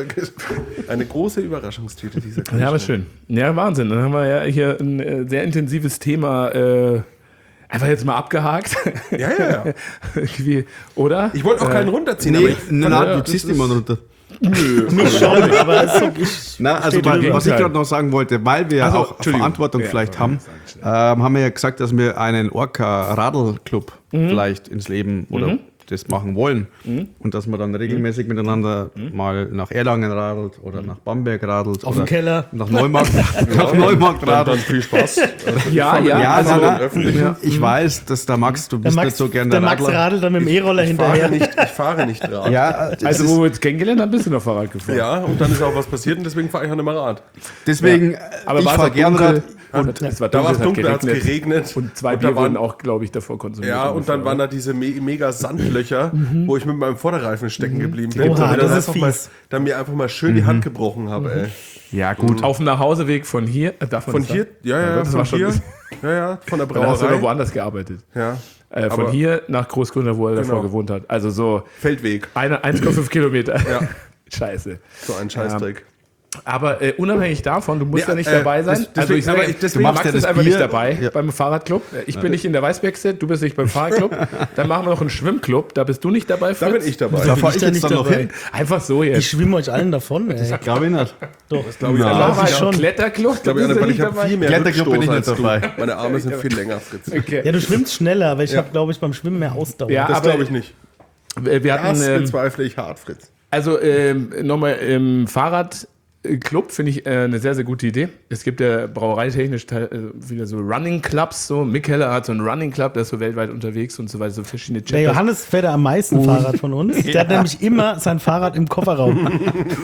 eine große Überraschungstüte, dieser Kühlschrank. Ja, aber schön. Ja, Wahnsinn. Dann haben wir ja hier ein äh, sehr intensives Thema äh, einfach jetzt mal abgehakt. Ja, ja, ja. Irgendwie, oder? Ich wollte auch keinen runterziehen, aber Nee, ich nein, fand, nein, du das ziehst ist- ihn mal runter. Mich schon, aber es ist so, ich Na, also stehe weil, drüber. was ich gerade noch sagen wollte, weil wir Ach so, auch Entschuldigung. Verantwortung Ja, vielleicht ja, haben, ähm, haben wir ja gesagt, dass wir einen Orca-Radl-Club vielleicht ins Leben oder das machen wollen und dass man dann regelmäßig miteinander mal nach Erlangen radelt oder nach Bamberg radelt Auf oder den Keller. nach Neumarkt, nach Neumarkt Dann, dann radelt. viel Spaß. Ja, ja. Ja, also, nein, nein, öffentlichen. ich weiß, dass der Max, du Der bist Max, nicht so gern der der Max Radler. radelt dann mit dem E-Roller Ich fahre hinterher. nicht, ich fahre nicht Rad. Ja, das also ist, wo wir uns kennengelernt haben, bist du noch Fahrrad gefahren. Ja, und dann ist auch was passiert und deswegen fahre ich auch nicht mehr Rad. deswegen, Aber ich war es fahre auch gern dunkel? Rad. Und es war Da war dunkel, es dunkel, da hat es geregnet. geregnet. Und zwei Und Bier da waren- wurden auch, glaube ich, davor konsumiert. Ja, und dann ungefähr, waren oder? da diese me mega Sandlöcher, wo ich mit meinem Vorderreifen stecken geblieben bin. Oha, und das dann, ist einfach mal, fies. dann mir einfach mal schön die Hand gebrochen habe, ey. Ja, gut. Auf dem Nachhauseweg von hier, äh, darf man Von das hier, sagen? ja, ja, das von war schon hier, ein ja, ja, von der Da hast du noch Brauerei. woanders gearbeitet. Ja, Äh, von Aber- hier nach Großgründer, wo er davor Genau. gewohnt hat. Also so Feldweg, eine, eins Komma fünf Kilometer. Ja. Scheiße. so ein Scheißdreck. Aber äh, unabhängig davon, du musst Nee, ja nicht äh, dabei sein. das- also deswegen- ich sage, aber ich- deswegen- Max machst ja ist das einfach Bier- nicht dabei Ja. beim Fahrradclub. Ich bin nicht in der Weißbergste, du bist nicht beim Fahrradclub. Dann machen wir noch einen Schwimmclub, da bist du nicht dabei, Da Fritz. bin ich dabei. Da fahre ich ich da jetzt nicht dann noch dabei. hin. Einfach so Ich jetzt. schwimme euch allen davon. Ey. Glaube ich nicht. Doch, Das glaube ich Na. auch. Mach ich mal schon. einen Kletterclub, Ich glaube, da bist du weil ich nicht habe dabei. viel mehr Kletterclub bin Rückstoß ich nicht als du. dabei. Meine Arme sind viel länger, Fritz. Okay. Ja, du schwimmst schneller, aber ich Ja. habe, glaube ich, beim Schwimmen mehr Ausdauer. Ja, Das aber glaube ich nicht. Wir wir hatten, Das ähm, bezweifle ich hart, Fritz. also ähm, nochmal im Fahrradclub finde ich äh, eine sehr, sehr gute Idee. Es gibt ja brauereitechnisch teil- äh, wieder so Running Clubs. So. Mick Heller hat so einen Running Club, der ist so weltweit unterwegs und so weiter, so verschiedene Der Chapters. Johannes fährt ja am meisten Fahrrad von uns. Der hat nämlich immer sein Fahrrad im Kofferraum.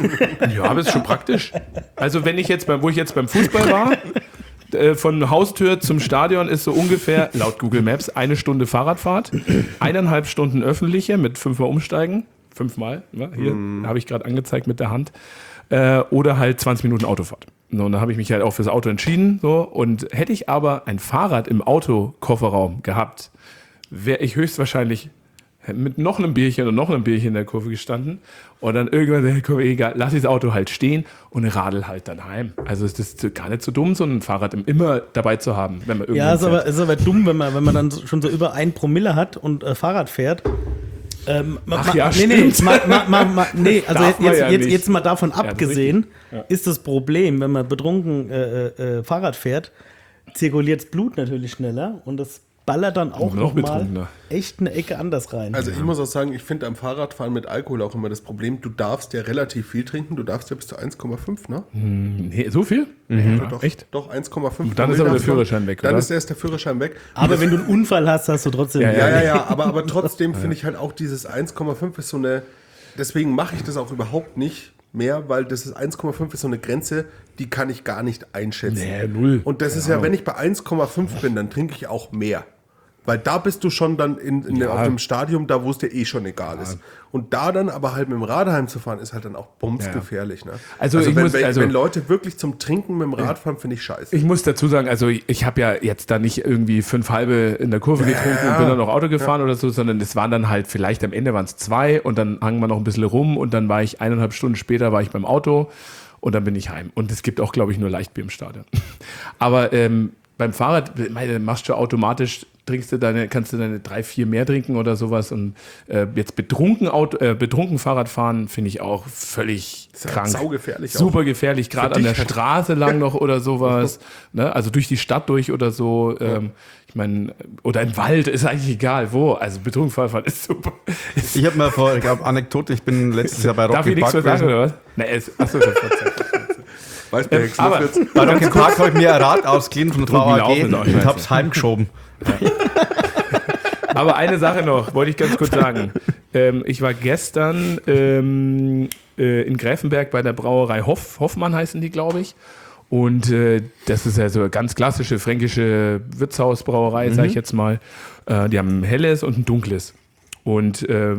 Ja, aber ist schon praktisch. Also wenn ich jetzt, beim, wo ich jetzt beim Fußball war, äh, von Haustür zum Stadion ist so ungefähr, laut Google Maps, eine Stunde Fahrradfahrt, eineinhalb Stunden öffentliche mit fünfmal umsteigen, fünfmal, ne, hier Mhm. habe ich gerade angezeigt mit der Hand, äh, oder halt zwanzig Minuten Autofahrt. So, und da habe ich mich halt auch fürs Auto entschieden. So, und hätte ich aber ein Fahrrad im Autokofferraum gehabt, wäre ich höchstwahrscheinlich mit noch einem Bierchen und noch einem Bierchen in der Kurve gestanden und dann irgendwann, hey, komm, egal, lass ich das Auto halt stehen und radel halt dann heim. Also es ist gar nicht so dumm, so ein Fahrrad immer dabei zu haben, wenn man irgendwo Ja, ist aber, fährt. ist aber dumm, wenn man, wenn man dann schon so über ein Promille hat und äh, Fahrrad fährt. Ähm, ma, Ach ma, ja, nee, nee, stimmt. ma, ma, ma, ma, nee, also Darf jetzt, man jetzt, ja jetzt, nicht. jetzt mal davon das ist abgesehen, richtig. Ja. ist das Problem, wenn man betrunken äh, äh, Fahrrad fährt, zirkuliert das Blut natürlich schneller und das ballert dann auch Noch noch mal betrunkener. echt eine Ecke anders rein. Also ich muss auch sagen, ich finde am Fahrradfahren mit Alkohol auch immer das Problem, du darfst ja relativ viel trinken, du darfst ja bis zu eins Komma fünf, ne? Nee, so viel? Ja, Ja, doch, echt? Doch, eins Komma fünf. Dann ist aber der Führerschein weg, Dann oder? ist erst der Führerschein weg. aber wenn du einen Unfall hast, hast du trotzdem. Ja, Ja, ja, ja, aber, aber trotzdem finde ich halt auch dieses eins Komma fünf ist so eine, deswegen mache ich das auch überhaupt nicht mehr, weil das ist eins Komma fünf ist so eine Grenze, die kann ich gar nicht einschätzen. Nee, null. Und das ist ja, wenn ich bei eins Komma fünf bin, dann trinke ich auch mehr. Weil da bist du schon dann in, in Ja. auf einem Stadium, da wo es dir eh schon egal ist. Und da dann aber halt mit dem Rad heimzufahren, ist halt dann auch bumsgefährlich. Ne? Also ich wenn, muss- wenn, also- wenn Leute wirklich zum Trinken mit dem Rad fahren, finde ich scheiße. Ich muss dazu sagen, also ich, ich habe ja jetzt da nicht irgendwie fünf halbe in der Kurve getrunken und bin dann noch Auto gefahren oder so, sondern es waren dann halt vielleicht am Ende waren es zwei und dann hangen wir noch ein bisschen rum und dann war ich eineinhalb Stunden später war ich beim Auto und dann bin ich heim. Und es gibt auch, glaube ich, nur Leichtbier im Stadion. Aber ähm, beim Fahrrad, meine, machst du automatisch, trinkst du deine, kannst du deine drei, vier mehr trinken oder sowas. Und äh, jetzt betrunken, Auto, äh, betrunken Fahrrad fahren finde ich auch völlig ist ja krank. saugefährlich auch. Super gefährlich, gerade an dich der halt. Straße lang noch oder sowas. Ne? Also durch die Stadt durch oder so. Ähm, ich meine, oder im Wald, ist eigentlich egal, wo. Also betrunken Fahrrad ist super. Ist, Ich habe mal vor, ich glaube, Anekdote, ich bin letztes Jahr bei darf ich Rocky nichts Park mehr sagen, gewesen. oder was? Nee, es, achso, das Weißberg, aber- Fritz. Bei Rocky Park habe ich mir ein Rad ausgeliehen von der V Betrunken A G laufen ist auch und scheiße. habe es heimgeschoben. Aber eine Sache noch, wollte ich ganz kurz sagen. Ähm, ich war gestern ähm, äh, in Gräfenberg bei der Brauerei Hoff, Hoffmann heißen die, glaube ich. Und äh, das ist ja so eine ganz klassische fränkische Wirtshausbrauerei, sage ich jetzt mal. Äh, die haben ein helles und ein dunkles. Und äh,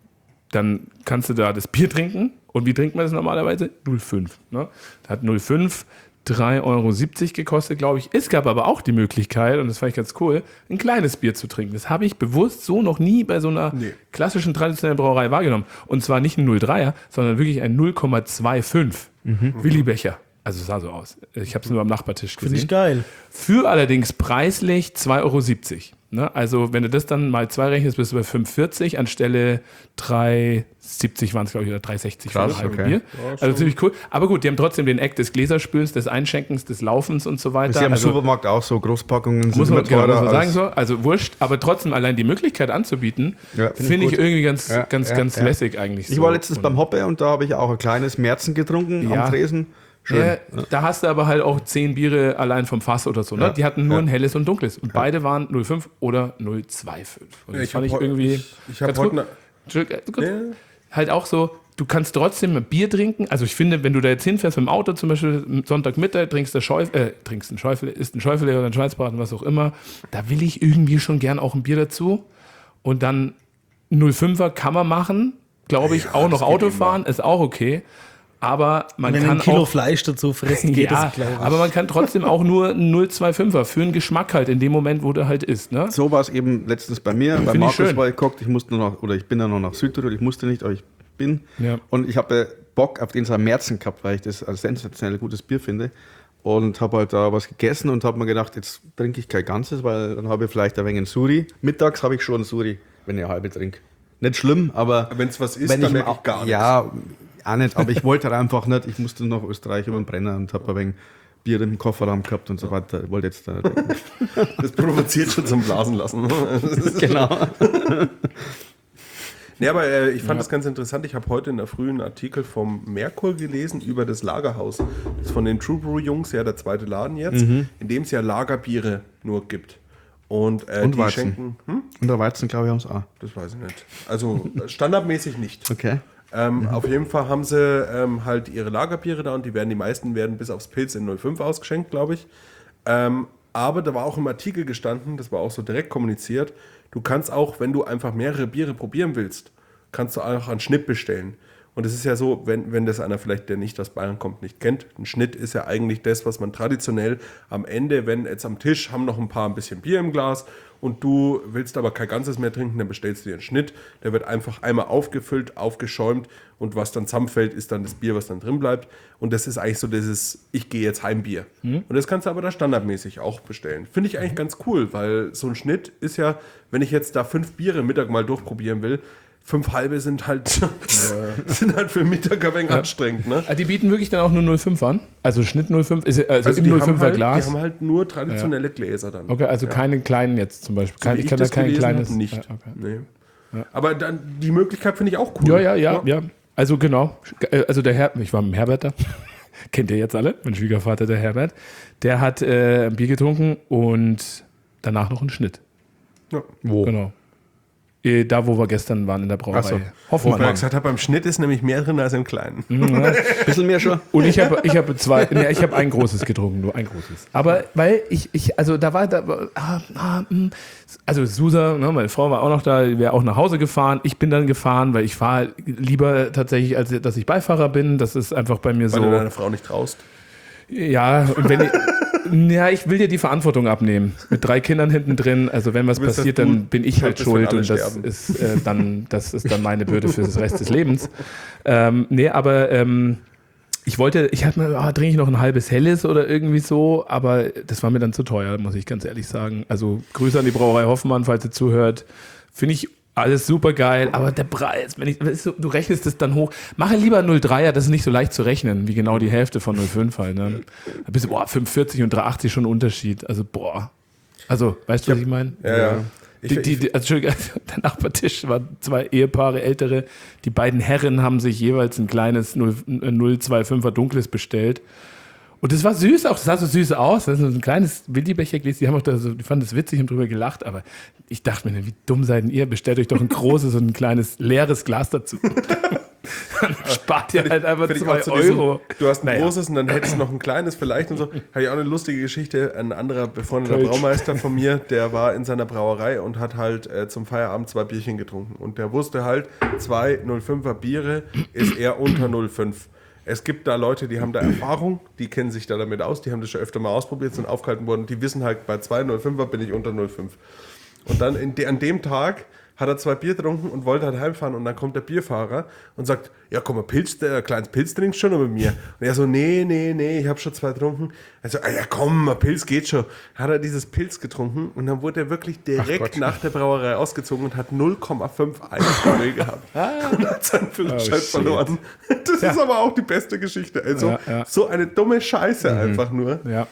dann kannst du da das Bier trinken. Und wie trinkt man das normalerweise? null Komma fünf. Ne? Das hat null Komma fünf, drei Euro siebzig gekostet, glaube ich. Es gab aber auch die Möglichkeit, und das fand ich ganz cool, ein kleines Bier zu trinken. Das habe ich bewusst so noch nie bei so einer Nee. klassischen traditionellen Brauerei wahrgenommen. Und zwar nicht ein null Komma dreier, sondern wirklich ein null Komma fünfundzwanzig. Willi Becher. Also es sah so aus. Ich habe es nur am Nachbartisch Finde ich gesehen. geil. Für allerdings preislich zwei Euro siebzig. Ne? Also wenn du das dann mal zwei rechnest, bist du bei fünf vierzig anstelle drei siebzig waren es, glaube ich, oder drei sechzig für Krass, ein halbe okay. Bier. Also ziemlich cool. Aber gut, die haben trotzdem den Eck des Gläserspüls, des Einschenkens, des Laufens und so weiter. Sie haben im also, Supermarkt auch so Großpackungen. sind muss man, immer genau, teurer muss man sagen als- so. Also wurscht, aber trotzdem allein die Möglichkeit anzubieten, Ja, find ich finde ich, gut. irgendwie ganz, Ja, ganz, ja, ganz ja. lässig eigentlich. Ich so. war letztens Und- beim Hoppe und da habe ich auch ein kleines Märzen getrunken Ja. am Tresen. Schön. Ja, da hast du aber halt auch zehn Biere allein vom Fass oder so. Ne? Ja, Die hatten nur ja. ein helles und dunkles. Und beide waren null Komma fünf oder null Komma fünfundzwanzig. Und das Ich fand hab ich heu- irgendwie ich- ich hab ganz heute gut. ne- Entschuldigung, äh, gut. Ja. Halt auch so, du kannst trotzdem ein Bier trinken. Also ich finde, wenn du da jetzt hinfährst mit dem Auto, zum Beispiel Sonntagmittag, trinkst du Schäufel, äh, trinkst einen Schäufel, isst einen Schäufel oder einen Schweinsbraten, was auch immer, da will ich irgendwie schon gern auch ein Bier dazu. Und dann null Komma fünfer kann man machen, glaube ich, Ja, auch noch das geht Auto fahren, ist auch okay. Aber man Wenn du kann ein Kilo auch Fleisch dazu frisst, geht ja, das, glaube ich. aber man kann trotzdem auch nur einen null Komma fünfundzwanziger für einen Geschmack halt in dem Moment, wo der halt ist. Ne? So war es eben letztens bei mir. Bei Finde ich Markus schön. war ich geguckt, ich musste nur noch, oder ich bin dann noch nach Südtirol, ich musste nicht, aber ich bin. Ja. Und ich habe Bock auf den Sam Märzen gehabt, weil ich das als sensationell gutes Bier finde. Und habe halt da was gegessen und habe mir gedacht, jetzt trinke ich kein ganzes, weil dann habe ich vielleicht ein wenig einen Suri. Mittags habe ich schon einen Suri, wenn ich eine halbe trinke. Nicht schlimm, aber Wenn's was ist, wenn dann ich merke auch- ich gar nichts. Ja, auch nicht, aber ich wollte halt einfach nicht. Ich musste nach Österreich über den Brenner und habe ein wenig Bier im Kofferraum gehabt und so weiter. Ich wollte jetzt da. Das provoziert schon zum Blasen lassen. Genau. Nee, aber äh, ich fand ja. das ganz interessant. Ich habe heute in der frühen Artikel vom Merkur gelesen über das Lagerhaus. Das ist von den True Brew Jungs, ja der zweite Laden jetzt, mhm. in dem es ja Lagerbiere nur gibt. Und, äh, Und die Weizen. schenken. Hm? Und der Weizen, glaube ich, haben es auch. Das weiß ich nicht. Also standardmäßig nicht. Okay. Ähm, mhm. Auf jeden Fall haben sie ähm, halt ihre Lagerbiere da und die werden, die meisten werden bis aufs Pilz in null fünf ausgeschenkt, glaube ich. Ähm, aber da war auch im Artikel gestanden, das war auch so direkt kommuniziert, du kannst auch, wenn du einfach mehrere Biere probieren willst, kannst du auch einen Schnitt bestellen. Und es ist ja so, wenn, wenn das einer vielleicht, der nicht aus Bayern kommt, nicht kennt, ein Schnitt ist ja eigentlich das, was man traditionell am Ende, wenn jetzt am Tisch haben noch ein paar ein bisschen Bier im Glas und du willst aber kein ganzes mehr trinken, dann bestellst du dir einen Schnitt. Der wird einfach einmal aufgefüllt, aufgeschäumt und was dann zusammenfällt, ist dann das Bier, was dann drin bleibt. Und das ist eigentlich so dieses, ich gehe jetzt Heimbier. Mhm. Und das kannst du aber da standardmäßig auch bestellen. Finde ich eigentlich ganz cool, weil so ein Schnitt ist ja, wenn ich jetzt da fünf Biere im Mittag mal durchprobieren will, fünf halbe sind halt, ja. sind halt für Mittag ein wenig ja. anstrengend. Ne? Die bieten wirklich dann auch nur null fünf an? Also Schnitt null fünf, ist, also, also im null fünfer halt, Glas? Die haben halt nur traditionelle ja. Gläser dann. Okay, also ja. keine kleinen jetzt zum Beispiel. Kein, so ich kann da kein kleines. Nicht. Ja, okay. Nee. Ja. Aber dann, die Möglichkeit finde ich auch cool. Ja, ja, ja, ja. Also genau. Also der Herr, ich war mit dem Herbert da. Kennt ihr jetzt alle? Mein Schwiegervater, der Herbert. Der hat äh, ein Bier getrunken und danach noch einen Schnitt. Ja. Wo? Genau. Da, wo wir gestern waren in der Brauerei. So. Hoffmann. Wo er gesagt hat, beim Schnitt ist nämlich mehr drin als im Kleinen. Mhm, ja. Bisschen mehr schon. Und ich habe ich hab zwei, ne, ich habe ein großes getrunken, nur ein großes. Aber weil ich, ich also da war, da war ah, ah, also Susa, ne, meine Frau war auch noch da, die wäre auch nach Hause gefahren. Ich bin dann gefahren, weil ich fahre lieber tatsächlich, als dass ich Beifahrer bin. Das ist einfach bei mir weil so. Weil du deiner Frau nicht traust. Ja, und wenn ich, ja, ich will dir die Verantwortung abnehmen. Mit drei Kindern hinten drin, also wenn was passiert, dann bin ich halt schuld und das ist, äh, dann, das ist dann meine Bürde für den Rest des Lebens. Ähm, nee, aber ähm, ich wollte, ich hatte mir, oh, trinke ich noch ein halbes Helles oder irgendwie so, aber das war mir dann zu teuer, muss ich ganz ehrlich sagen. Also Grüße an die Brauerei Hoffmann, falls ihr zuhört. Finde ich alles super geil, aber der Preis, wenn ich, du rechnest es dann hoch, mache lieber null Komma dreier, das ist nicht so leicht zu rechnen, wie genau die Hälfte von null Komma fünf halt. Ne? Da bist du, boah, fünfundvierzig und drei Komma achtzig schon ein Unterschied. Also, boah. Also, weißt du, was ich meine? Ja, ja. Die, die, die, also, der Nachbartisch waren zwei Ehepaare, ältere. Die beiden Herren haben sich jeweils ein kleines null Komma fünfundzwanziger Dunkles bestellt. Und das war süß auch, das sah so süß aus. Das ist so ein kleines Willi-Becher-Gläschen. Die haben auch da so, die fanden das witzig und drüber gelacht, aber ich dachte mir, wie dumm seid ihr? Bestellt euch doch ein großes und ein kleines leeres Glas dazu. Dann spart ihr halt einfach zwei Euro. Du hast ein naja. großes und dann hättest du noch ein kleines vielleicht und so. Habe ich auch eine lustige Geschichte. Ein anderer befreundeter Braumeister von mir, der war in seiner Brauerei und hat halt äh, zum Feierabend zwei Bierchen getrunken. Und der wusste halt, zwei null Komma fünfer Biere ist eher unter null Komma fünf. Es gibt da Leute, die haben da Erfahrung, die kennen sich da damit aus, die haben das schon öfter mal ausprobiert, sind aufgehalten worden, die wissen halt, bei zwei null Komma fünfer bin ich unter null Komma fünf. Und dann in de, an dem Tag hat er zwei Bier getrunken und wollte halt heimfahren und dann kommt der Bierfahrer und sagt, ja komm, ein Pilz, ein kleines Pilz trinkst schon mit mir. Und er so, nee, nee, nee, ich habe schon zwei getrunken. Er so, ah ja komm, ein Pilz geht schon. Dann hat er dieses Pilz getrunken und dann wurde er wirklich direkt nach der Brauerei ausgezogen und hat null Komma fünf Alkohol gehabt. Und hat seinen Führerschein oh, verloren. Das ja. ist aber auch die beste Geschichte. Also ja, ja. so eine dumme Scheiße mhm. einfach nur. Ja.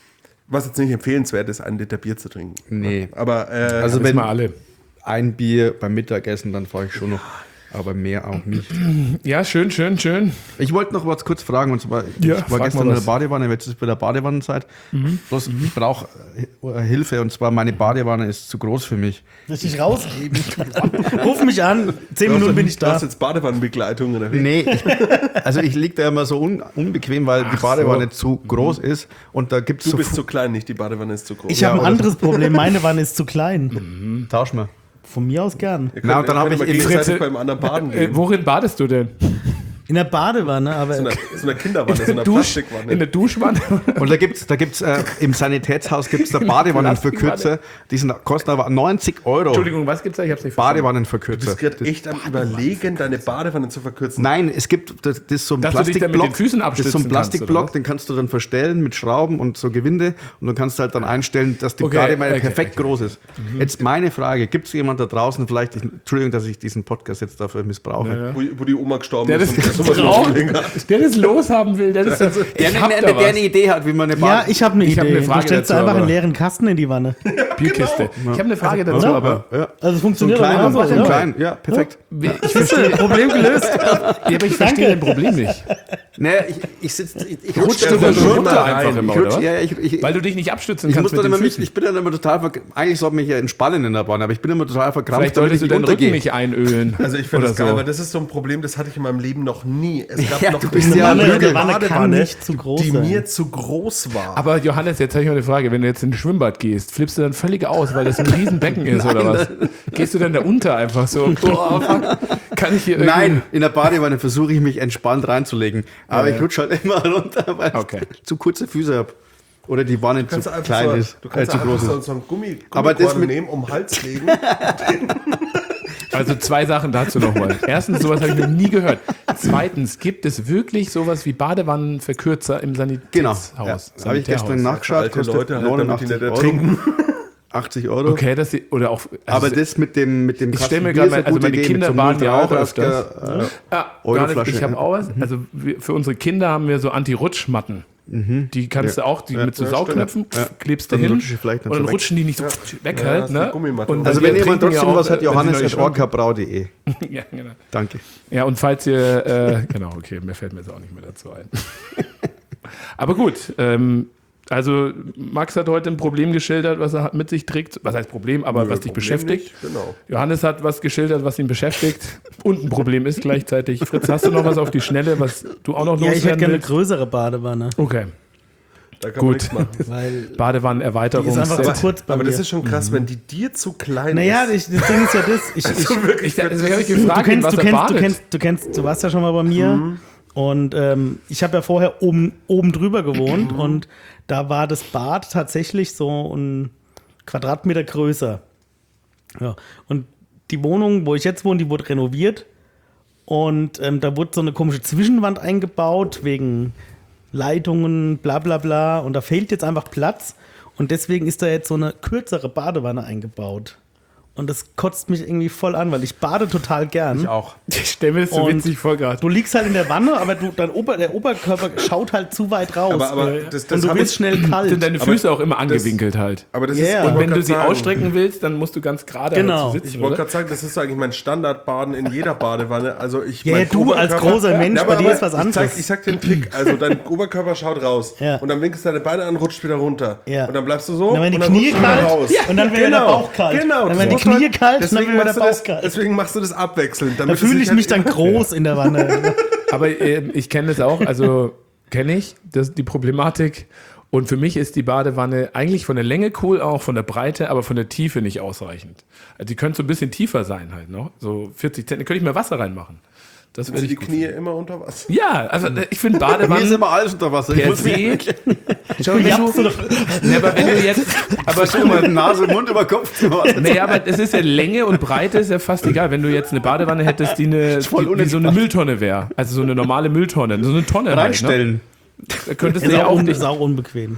Was jetzt nicht empfehlenswert ist, einen Liter Bier zu trinken. Nee. Aber äh, also wenn wir alle ein Bier beim Mittagessen, dann fahre ich schon noch, aber mehr auch nicht. Ja, schön, schön, schön. Ich wollte noch was kurz fragen, und zwar, ja, ich war gestern in der Badewanne, jetzt ist wieder Badewannenzeit, mhm. bloß mhm. ich brauche Hilfe, und zwar meine Badewanne ist zu groß für mich. Soll ich dich rausgeben? Ruf mich an, zehn Minuten hast, bin ich da. Du hast jetzt Badewannenbegleitung oder wie? Nee, ich, also ich liege da immer so un, unbequem, weil Ach die Badewanne so. zu groß mhm. ist und da gibt's Du so bist zu klein, nicht die Badewanne ist zu groß. Ich ja, habe ein anderes Problem, meine Wanne ist zu klein. Mhm. Tausch mal. Von mir aus gern. Ihr könnt, Na, und dann habe ich gegenseitig beim anderen baden gehen. Äh, worin badest du denn? In der Badewanne, aber. So eine, so eine Kinderwanne, so eine Dusch, Plastikwanne. In der Duschwanne. Und da gibt es da gibt's, äh, im Sanitätshaus gibt's da Badewannenverkürzer. Die sind, kosten aber neunzig Euro. Entschuldigung, was gibt's da? Ich hab's nicht verstanden. Badewannenverkürzer. Du bist gerade echt am Überlegen, deine Badewanne zu verkürzen. Nein, es gibt, das, das ist so ein Dass Plastikblock. Du dich dann mit den Füßen das ist so ein Plastikblock, den kannst du dann verstellen mit Schrauben und so Gewinde. Und dann kannst du halt dann einstellen, dass die okay, Badewanne okay, perfekt okay. groß ist. Mhm. Jetzt meine Frage, gibt es jemand da draußen, vielleicht, ich, Entschuldigung, dass ich diesen Podcast jetzt dafür missbrauche. Ja, ja. Wo, wo die Oma gestorben ja, ist. Und Traum, der das loshaben will. Der, ist so, der, ich hab der, da der was. eine Idee hat, wie man eine Ja, Bahn... ich habe eine Ich Idee. hab eine Frage du stellst dazu, einfach aber- einen leeren Kasten in die Wanne. Bierkiste. Ich habe eine Frage dazu, Oder? aber ja. Also es funktioniert Klein, aber mach so, den ja. klein. Ja, perfekt. ich verstehe Problem gelöst. Ja, aber ich verstehe dein Problem nicht. Nee, ich, ich sitze... Ich, ich Rutscht rutsch du da dann so runter runter einfach rein. immer, Ich rutsch, oder was? ja, ja, ich, ich, Weil du dich nicht abstützen ich, kannst muss mit dann den immer mich, Füßen. ich bin dann immer total... Ver eigentlich sollte mich ja entspannen in der Bahn, aber ich bin immer total verkrampft, Vielleicht solltest du ich deinen Rücken untergehe. nicht einölen. Also ich finde oder das geil, so. aber das ist so ein Problem, das hatte ich in meinem Leben noch nie. Es gab Ja, noch du bist eine ja Wanne, eine eine Wanne kann Badewanne, nicht zu groß die sein. mir zu groß war. Aber Johannes, jetzt habe ich mal eine Frage. Wenn du jetzt in ein Schwimmbad gehst, flippst du dann völlig aus, weil das ein Riesenbecken ist oder was? Gehst du dann da unter einfach so? Boah, fuck. Kann ich hier irgendwie... Nein, in der Badewanne versuche ich mich entspannt reinzulegen. Aber ich rutsche halt immer runter, weil Okay. ich zu kurze Füße habe. Oder die Wanne zu Du kannst einfach klein so, ist. du kannst äh, zu einfach groß so, ist. so einen Gummi, Aber das Gummikorden mit- nehmen, um den Hals legen. Also zwei Sachen dazu nochmal. Erstens, sowas habe ich noch nie gehört. Zweitens, gibt es wirklich sowas wie Badewannenverkürzer im Genau. Sanitätshaus? Ja. Habe ich Sanitärhaus? gestern nachgeschaut. Alte kostet Leute halt, damit die neunundachtzig nicht Euro. ertrinken. achtzig Euro. Okay, das oder auch. Aber also, das mit dem mit dem Ich stell mir Kasten grad Bier ist mal- eine also gute meine Idee, Kinder mit so baden ja auch null Komma drei ja, Euroflasche, ich habe ja. auch was. Also wir, für unsere Kinder haben wir so Anti-Rutschmatten. Die kannst du auch, die mit so Ja, Saugknöpfen Ja. klebst du Dann hin rutschen sie vielleicht nicht und dann so weg. rutschen die nicht so weg Ja, halt. das ist eine Ne? Gummimatte. Und Also wir wenn jemand trinken ja trotzdem auch, was hat, wenn sie Johannes neu at schwimmen. orcabrau punkt de. Ja, genau. Danke. Ja, und falls ihr, äh, genau, okay, mir fällt mir jetzt auch nicht mehr dazu ein. Aber gut, ähm, also Max hat heute ein Problem geschildert, was er mit sich trägt. Was heißt Problem, aber Nö, was dich Problem beschäftigt. nicht, genau. Johannes hat was geschildert, was ihn beschäftigt und ein Problem ist gleichzeitig. Fritz, hast du noch was auf die Schnelle, was du auch noch Ja, ich hätte loswerden gerne eine willst? größere Badewanne. Okay, Da kann Gut. man nichts machen. Weil die ist einfach Badewannenerweiterungsset. zu kurz bei Aber mir. das ist schon krass, wenn die dir zu klein Naja, ist. ich, das Ding ist ja das. Ich, ich, So wirklich, Ich, deswegen habe ich du, gefragt, kennst, was du, er kennst, du, badet. kennst, du kennst, du warst ja schon mal bei mir. Und ähm, ich habe ja vorher oben, oben drüber gewohnt. Und da war das Bad tatsächlich so ein Quadratmeter größer. Ja. Und die Wohnung, wo ich jetzt wohne, die wurde renoviert. Und ähm, da wurde so eine komische Zwischenwand eingebaut wegen Leitungen, bla bla bla. Und da fehlt jetzt einfach Platz. Und deswegen ist da jetzt so eine kürzere Badewanne eingebaut. Und das kotzt mich irgendwie voll an, weil ich bade total gern. Ich auch. Ich stelle mir das so Und witzig vor gerade. Du liegst halt in der Wanne, aber du, dein Ober, der Oberkörper schaut halt zu weit raus. Aber, aber Ja, ja. das, das und du hab wirst ich, schnell kalt. Sind deine Aber Füße auch immer das- angewinkelt halt. aber das Ja, ist, ja. ich Und wollte wenn du grad sie sagen, ausstrecken willst, dann musst du ganz gerade Genau. halt so sitzen, Ich wollte oder? gerade sagen, das ist eigentlich mein Standardbaden in jeder Badewanne. Also ich, Ja, mein ja, du als Oberkörper- großer Mensch, bei dir ist was Ich anderes. sag, ich sag dir einen Trick. Also dein Oberkörper schaut raus. Ja. Und dann winkst du deine Beine an, rutscht wieder runter. Ja. Und dann bleibst du so. Dann werden die und dann Knie rutscht du wieder kalt raus. und dann wird der Bauch kalt. Genau. Dann das werden die musst du Knie kalt und dann deswegen wird der machst du Bauch das, kalt. Deswegen machst du das abwechselnd. Da damit fühle es ich sich mich halt dann groß in der Wanne. Aber äh, ich kenne das auch, also kenne ich das, die Problematik. Und für mich ist die Badewanne eigentlich von der Länge cool, auch von der Breite, aber von der Tiefe nicht ausreichend. Also die könnte so ein bisschen tiefer sein halt noch, so vierzig Zentimeter, könnte ich mehr Wasser reinmachen. Das Sind würde die ich gut Knie finden. immer unter Wasser? Ja, also äh, ich finde Bei mir ist Badewannen immer alles unter Wasser. Ich per muss mich se. Schau, wenn du, nee, aber wenn du jetzt, aber guck mal, mit Nase, Mund über Kopf zu machen. nee, aber es ist ja Länge und Breite ist ja fast egal. Wenn du jetzt eine Badewanne hättest, die eine voll die, wie so eine unentspannt. Mülltonne wäre, also so eine normale Mülltonne, so eine Tonne Reinstellen. Halt, ne? Da könntest Ist du ja auch, auch un, nicht. ist auch unbequem.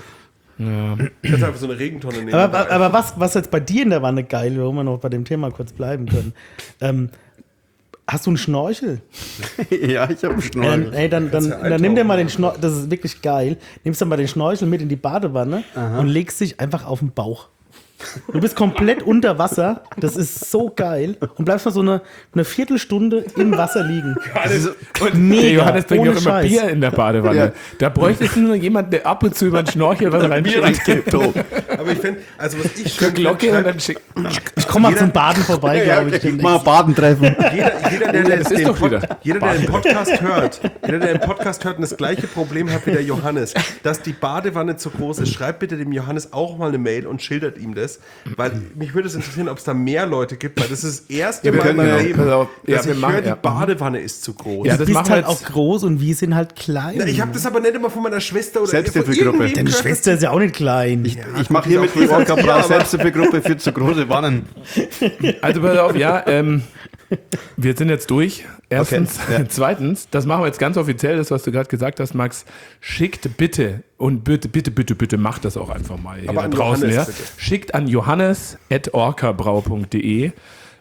Ich hätte einfach so eine Regentonne nehmen. Aber, aber was, was jetzt bei dir in der Wanne geil wäre, wo wir noch bei dem Thema kurz bleiben können. Ähm, hast du einen Schnorchel? Ja, ich habe einen Ey, dann, Schnorchel. ey, dann, dann, Kannst du dann nimm dir mal eintauchen. den Schnorchel, das ist wirklich geil. Nimmst dann mal den Schnorchel mit in die Badewanne und legst dich einfach auf den Bauch. Du bist komplett unter Wasser, das ist so geil und bleibst mal so eine, eine Viertelstunde im Wasser liegen. Und Mega, der Johannes bringt ohne auch immer Scheiß. Bier in der Badewanne. Ja. Da bräuchtest du nur jemanden, der ab und zu über den Schnorchel was reinschickt. Aber ich finde, also was ich schön Glocke finde, und dann schickt. Ich komme mal zum Baden vorbei, Ja, glaube okay. ich. Mal Baden treffen. Jeder, jeder, der, der, das ist den doch Pod, wieder. jeder, der den Podcast hört, jeder, der den Podcast hört und das gleiche Problem hat wie der Johannes, dass die Badewanne zu groß ist, schreibt bitte dem Johannes auch mal eine Mail und schildert ihm das, weil mich würde es interessieren, ob es da mehr Leute gibt, weil das ist das erste Ja, wir Mal in können meinem ja- Leben, pass auf. Ja, dass wir ich machen- höre, die ja. Badewanne ist zu groß. Ja, Du das bist machen wir halt jetzt- auch groß und wir sind halt klein. Ich habe das aber nicht immer von meiner Schwester oder Selbsthilfegruppe. von irgendwem Deine gehört. Schwester ist ja auch nicht klein. Ich, ich mache hier mit die Orca Selbsthilfegruppe für zu große Wannen. Also pass auf, ja, ähm, wir sind jetzt durch. Erstens. Okay, ja. Zweitens, das machen wir jetzt ganz offiziell, das, was du gerade gesagt hast, Max. Schickt bitte, und bitte, bitte, bitte, bitte, macht das auch einfach mal hier Aber da an draußen. Johannes, Ja. bitte. Schickt an johannes at orcabrau punkt de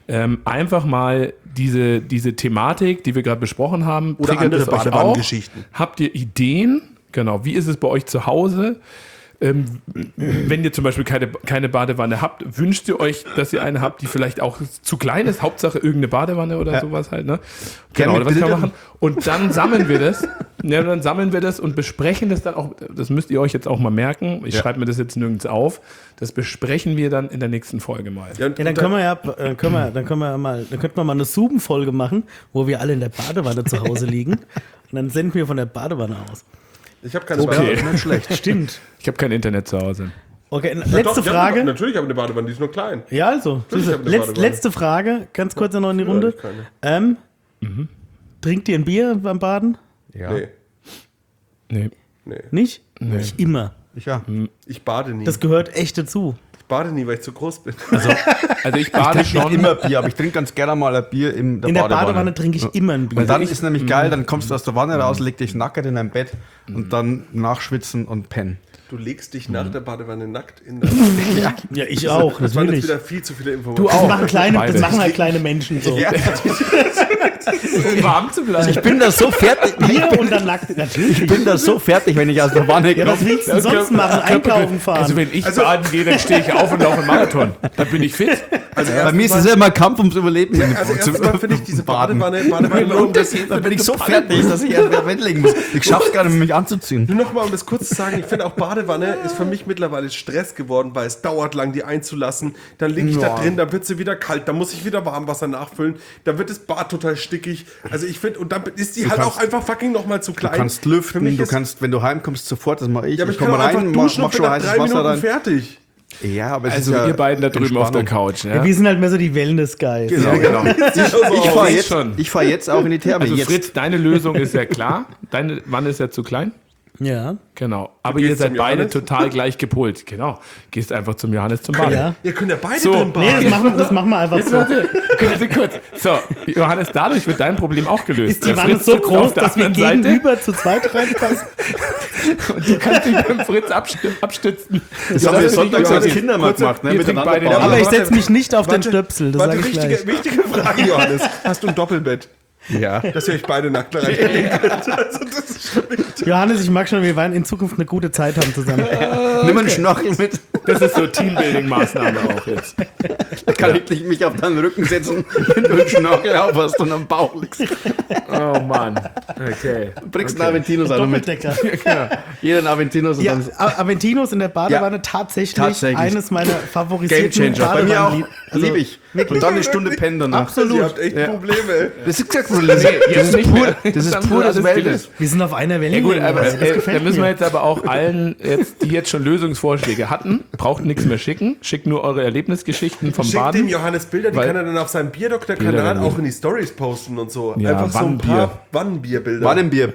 Ähm, einfach mal diese, diese Thematik, die wir gerade besprochen haben, Oder triggert andere es euch auch? Badewannengeschichten. Habt ihr Ideen? Genau, wie ist es bei euch zu Hause? Ähm, wenn ihr zum Beispiel keine, keine Badewanne habt, wünscht ihr euch, dass ihr eine habt, die vielleicht auch zu klein ist? Hauptsache irgendeine Badewanne oder Ja. sowas halt, ne? Gerne Genau, mit was kann man Bildern. machen? Und dann sammeln wir das. Ja, dann sammeln wir das und besprechen das dann auch. Das müsst ihr euch jetzt auch mal merken. Ich Ja. schreibe mir das jetzt nirgends auf. Das besprechen wir dann in der nächsten Folge mal. Ja, und Ja, dann können wir ja, äh, können wir, dann können wir mal, dann könnten wir mal eine Zoom-Folge machen, wo wir alle in der Badewanne zu Hause liegen. Und dann senden wir von der Badewanne aus. ich habe keine Okay. Badewanne. Nicht schlecht. Stimmt. Ich habe kein Internet zu Hause. Okay, Ja, letzte doch, ich hab Frage. Eine, natürlich habe ich eine Badewanne, die ist nur klein. Ja, also. Natürlich hab ich eine Letz, Badewanne. letzte Frage, ganz kurz noch in die Ja, Runde. ich keine. Ähm, Trinkt ihr ein Bier beim Baden? Ja. Nee, Nee. nee. Nicht? Ich immer. Ich ja. Ich bade nie. Das gehört echt dazu. ich bade nie, weil ich zu groß bin. Also ich bade Ich trinke schon. immer Bier, aber ich trinke ganz gerne mal ein Bier in der In der Badewanne. Badewanne trinke ich immer ein Bier. Weil dann ist nämlich geil, dann kommst du aus der Wanne raus, leg dich nackert in dein Bett und dann nachschwitzen und pennen. Du legst dich nach der Badewanne nackt in der Ja, ich auch, Das waren jetzt natürlich. wieder viel zu viele Du Informationen. Das auch. machen, kleine, das Beides. machen halt kleine Menschen so. Um warm zu bleiben. Ich bin da so fertig. Bier und dann nackt. Natürlich. Ich bin da so fertig, wenn ich aus der Wanne Ja, komme. was willst du denn sonst machen? Einkaufen fahren. Also wenn ich baden gehe, dann stehe ich auf und laufe einen Marathon. Dann bin ich fit. Also Bei mir ist es ja immer ein Kampf ums Überleben. Also erstens mal finde ich diese Baden. Badewanne, Badewanne um das, Da bin ich so fertig, dass ich erst ins Bett legen muss. Ich schaff's gar nicht, mich anzuziehen. nur nochmal, um das kurz zu sagen, ich finde auch Badewanne ist für mich mittlerweile Stress geworden, weil es dauert lang, die einzulassen. Dann liege ich da Ja. drin, dann wird sie wieder kalt, dann muss ich wieder Warmwasser nachfüllen, dann wird das Bad total stickig. Also ich finde, und dann ist die halt kannst- auch einfach fucking nochmal zu klein. Du kannst Für lüften, mich du ist- kannst, wenn du heimkommst, sofort, das mache ich. Ja, aber ich ich kann komme auch einfach rein, mach, duschen mach und bin schon nach heißes drei Wasser Minuten rein. fertig. Ja, aber es Also ist ja ihr beiden da drüben auf der Entspannung. Couch. Ne? Wir sind halt mehr so die Wellness-Guys. Genau, genau. Ich aus. fahre Ich jetzt, schon. ich fahr jetzt auch in die Therme. Also jetzt. Fritz, deine Lösung ist ja klar. Deine Wanne ist ja zu klein. Ja. Genau. Aber gehst ihr seid zum beide Johannes? total gleich gepolt. Genau. Gehst einfach zum Johannes zum Baden. Ja. Ihr könnt ja beide So. drin Nee, baden. das machen, das machen wir einfach so. Warte, kurz, kurz. So, Johannes, dadurch wird dein Problem auch gelöst. Ist die Der Wanne Fritz so sitzt groß, auf der dass wir anderen Seite gegenüber zu zweit reinpassen? und du kannst dich beim Fritz abst- abstützen. Das haben wir sonntags als Kinder mal gemacht, ne? ihr trinkt Miteinander beide baden. Aber ich warte, setze mich nicht auf den warte, Stöpsel, das Warte, sage ich wichtige, gleich. wichtige Frage, Johannes. Hast du ein Doppelbett? Ja. Dass ihr euch beide nackt da reinlegen könnt. Also das ist schon wichtig. Johannes, ich mag schon, wir werden in Zukunft eine gute Zeit haben zusammen. Nimm einen Schnorchel mit. Das ist so Teambuilding-Maßnahme auch jetzt. Da kann ich mich auf deinen Rücken setzen, wenn du einen Schnorchel auf hast und am Bauch liegst. Oh Mann. Okay. Du bringst einen Aventinos auch noch mit. Doppeldecker. Jeder einen Aventinos und Ja, dann A- Aventinos in der Badewanne Ja, tatsächlich, tatsächlich. eines meiner favorisierten Gamechanger. Bei mir auch. Badewannenlied- Also, Liebe ich. Und dann eine Stunde pennen danach. Absolut. Ihr habt echt Probleme. Das ist gesagt, das jetzt ist nicht pur, mehr. das ist haben pur wir das alles Wellness. gelöst. Wir sind auf einer Welle. Ja gut, aber das äh, da gefällt müssen wir mir. jetzt aber auch allen, jetzt, die jetzt schon Lösungsvorschläge hatten, braucht nichts mehr schicken. Schickt nur eure Erlebnisgeschichten vom Schickt dem Baden. Johannes Bilder, die Weil- kann er dann auf seinem Bierdoktor-Kanal Bilder, auch in die Stories posten und so. Ja, Einfach so ein Wannenbier. paar Wannenbierbilder. Wannenbier.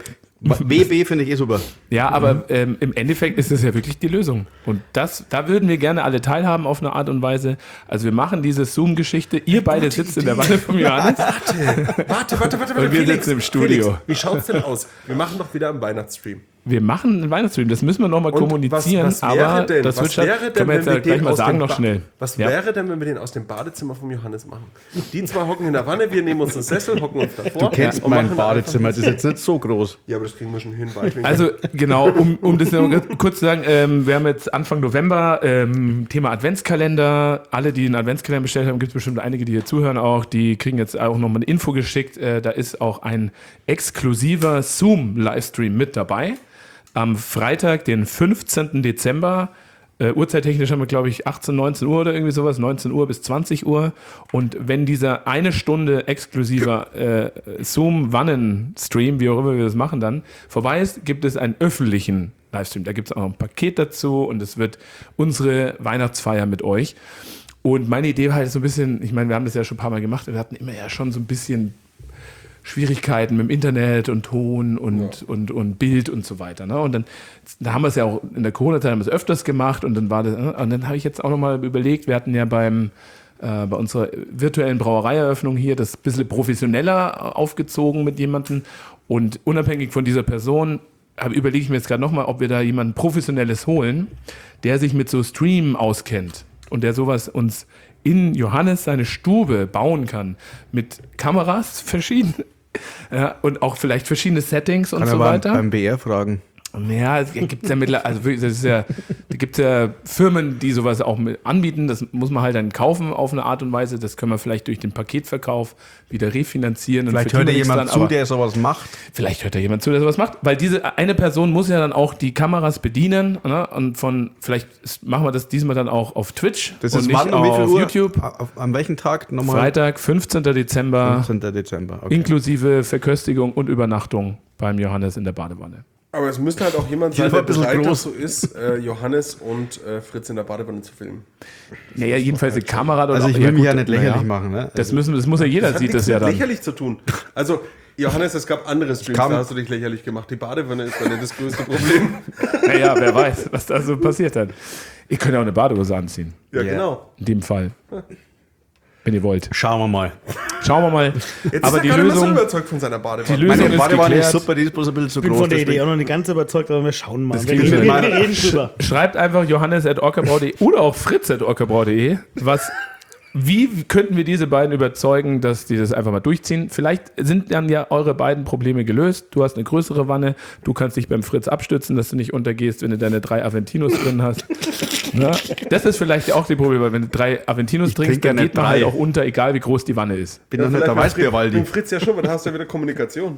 W B finde ich eh super. Ja, aber ähm, im Endeffekt ist es ja wirklich die Lösung. Und das, da würden wir gerne alle teilhaben auf eine Art und Weise. Also wir machen diese Zoom-Geschichte. Ihr beide sitzt in der Wanne vom Johannes. Warte, warte, warte, warte. Und wir Felix, sitzen im Studio. Felix, wie schaut's denn aus? Wir machen doch wieder einen Weihnachtsstream. Wir machen einen Weihnachtsstream. Das müssen wir nochmal Und kommunizieren. was, was wäre aber denn, das was wird schon, wäre denn, können wir jetzt wenn ja wir gleich den mal aus sagen dem noch Ba- schnell. Was Ja. wäre denn, wenn wir den aus dem Badezimmer vom Johannes machen? Die zwei hocken in der Wanne, wir nehmen uns einen Sessel, hocken uns davor. Du kennst und mein machen Badezimmer, das ist jetzt nicht so groß. Ja, aber das kriegen wir schon hin. Weitwinkel. Also genau, um, um das noch ganz kurz zu sagen, ähm, wir haben jetzt Anfang November ähm, Thema Adventskalender. Alle, die einen Adventskalender bestellt haben, gibt es bestimmt einige, die hier zuhören auch, die kriegen jetzt auch nochmal eine Info geschickt. Äh, da ist auch ein exklusiver Zoom-Livestream mit dabei. Am Freitag, den fünfzehnten Dezember, äh, uhrzeittechnisch haben wir, glaube ich, achtzehn, neunzehn Uhr oder irgendwie sowas, neunzehn Uhr bis zwanzig Uhr. Und wenn dieser eine Stunde exklusiver äh, Zoom-Wannen-Stream, wie auch immer wir das machen dann, vorbei ist, gibt es einen öffentlichen Livestream. Da gibt es auch ein Paket dazu und es wird unsere Weihnachtsfeier mit euch. Und meine Idee war halt so ein bisschen, ich meine, wir haben das ja schon ein paar Mal gemacht und wir hatten immer ja schon so ein bisschen Schwierigkeiten mit dem Internet und Ton und, ja. und, und Bild und so weiter. Ne? Und dann da haben wir es ja auch in der Corona-Zeit haben wir es öfters gemacht und dann war das, ne? Und dann habe ich jetzt auch nochmal überlegt, wir hatten ja beim äh, bei unserer virtuellen Brauereieröffnung hier das ein bisschen professioneller aufgezogen mit jemandem und unabhängig von dieser Person überlege ich mir jetzt gerade nochmal, ob wir da jemanden Professionelles holen, der sich mit so Stream auskennt und der sowas uns in Johannes seine Stube bauen kann mit Kameras verschieden ja, und auch vielleicht verschiedene Settings und Kann so aber weiter. beim B R fragen. Ja, es gibt ja mittlerweile, also wirklich, das ist ja, da gibt es ja Firmen, die sowas auch mit anbieten. Das muss man halt dann kaufen auf eine Art und Weise. Das können wir vielleicht durch den Paketverkauf wieder refinanzieren. Und Vielleicht verdienen hört ja nichts jemand dran, zu, aber der sowas macht. Vielleicht hört ja jemand zu, der sowas macht. Weil diese eine Person muss ja dann auch die Kameras bedienen. Ne? Und von, vielleicht ist- machen wir das diesmal dann auch auf Twitch Das und ist nicht wann, um wie viel auf Uhr? YouTube. Auf, an welchem Tag nochmal? Freitag, fünfzehnten Dezember, fünfzehnten Dezember. Okay. inklusive Verköstigung und Übernachtung beim Johannes in der Badewanne. Aber es müsste halt auch jemand Die sein, war der ein bisschen bereit groß. dazu ist, äh, Johannes und äh, Fritz in der Badewanne zu filmen. Naja, jedenfalls eine Kamera. Oder Also ich auch- will mich gut, ja nicht lächerlich naja. machen. Ne? Das, müssen, das muss ja jeder, Das hat sieht nichts das ja mit dann. lächerlich zu tun. Also, Johannes, es gab andere Streams, Kam- da hast du dich lächerlich gemacht. Die Badewanne ist dann nicht das größte Problem. Naja, wer weiß, was da so passiert dann. Ihr könnt ja auch eine Badehose anziehen, Ja, Ja. genau. in dem Fall. Wenn ihr wollt. Schauen wir mal. Schauen wir mal. Jetzt Aber ist die er gar nicht mehr so Lösung, überzeugt von seiner Badewanne. die Lösung Meine ist Badewanne ist geklärt. super, die ist bloß ein bisschen zu Ich bin groß. von der Idee deswegen- auch noch nicht ganz überzeugt, aber wir schauen mal. Wir, kriegen wir, wir wir, mal- wir reden drüber. Schreibt einfach johannes at orcabrau punkt de oder auch fritz at orcabrau punkt de. Was, wie könnten wir diese beiden überzeugen, dass die das einfach mal durchziehen? Vielleicht sind dann ja eure beiden Probleme gelöst. Du hast eine größere Wanne, du kannst dich beim Fritz abstützen, dass du nicht untergehst, wenn du deine drei Aventinos drin hast. Ja, das ist vielleicht auch die Probleme, weil wenn du drei Aventinos trinkst, trink ja dann geht nicht man drei. halt auch unter, egal wie groß die Wanne ist. bin doch nicht der vielleicht mit Weißbierwaldi. Fritz ja schon, weil da hast du ja wieder Kommunikation.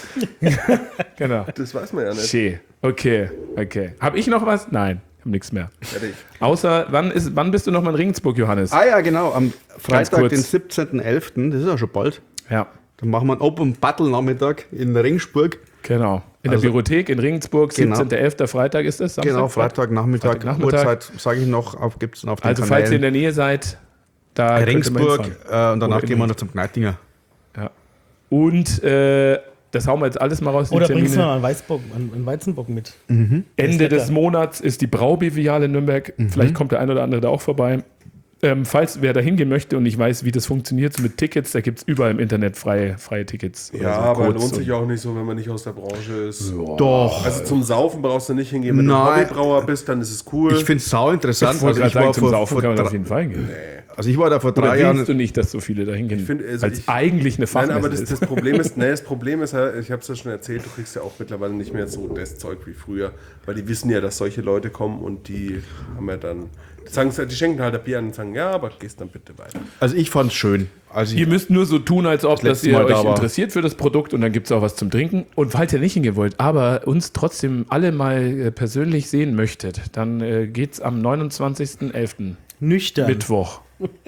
Genau. Das weiß man ja nicht. Schön. Okay, okay. Habe ich noch was? Nein, ich habe nichts mehr. Fertig. Außer, wann, ist, wann bist du noch mal in Regensburg, Johannes? Ah ja, genau. Am Freitag, kurz. den siebzehnten elften Das ist ja schon bald. Ja, Dann machen wir einen Open Battle Nachmittag in Regensburg. genau. In Also- der Bibliothek in Regensburg, Genau. siebzehnten elften Freitag ist das? Samstag? Genau, Freitag, Nachmittag, Freitagnachmittag. Uhrzeit, sage ich noch, auf, gibt es auf den Also, falls ihr in Kanälen. der Nähe seid, da könnte man Regensburg hinfahren. äh, und danach Oder gehen wir in- noch zum Kneitinger. Ja. Und äh, das hauen wir jetzt alles mal raus. die Oder bringst du Termine. mal einen, Weißbock, einen, einen Weizenbock mit? Ende lecker. des Monats ist die Braubiviale in Nürnberg. Vielleicht kommt der ein oder andere da auch vorbei. Ähm, falls wer da hingehen möchte und nicht weiß, wie das funktioniert so mit Tickets, da gibt es überall im Internet freie, freie Tickets. oder Ja, so, aber Codes lohnt sich und- auch nicht so, wenn man nicht aus der Branche ist. Doch. Also zum Saufen brauchst du nicht hingehen. Wenn Nein. du Hobbybrauer bist, dann ist es cool. Ich finde es sau interessant. Ich wollte Also ich, gerade sagen, war zum vor, Saufen vor kann man auf drei, jeden Fall hingehen. also ich war da vor Oder drei willst Jahren. du nicht, dass so viele da hingehen? find, also Als ich- eigentlich eine Nein, Fachmesse aber das, ist. das Problem ist, nee, das Problem ist ja, ich habe es ja schon erzählt, du kriegst ja auch mittlerweile nicht mehr so das Zeug wie früher, weil die wissen ja, dass solche Leute kommen und die haben ja dann, die, sagen, die schenken halt ein Bier an und sagen, ja, aber gehst dann bitte weiter. Also ich fand es schön. Also ich, Ihr müsst nur so tun, als ob Das dass letzte ihr Mal da euch war. interessiert für das Produkt und dann gibt es auch was zum Trinken. Und falls ihr nicht hingehen wollt, aber uns trotzdem alle mal äh, persönlich sehen möchtet, dann äh, geht es am neunundzwanzigsten elften Nüchtern. Mittwoch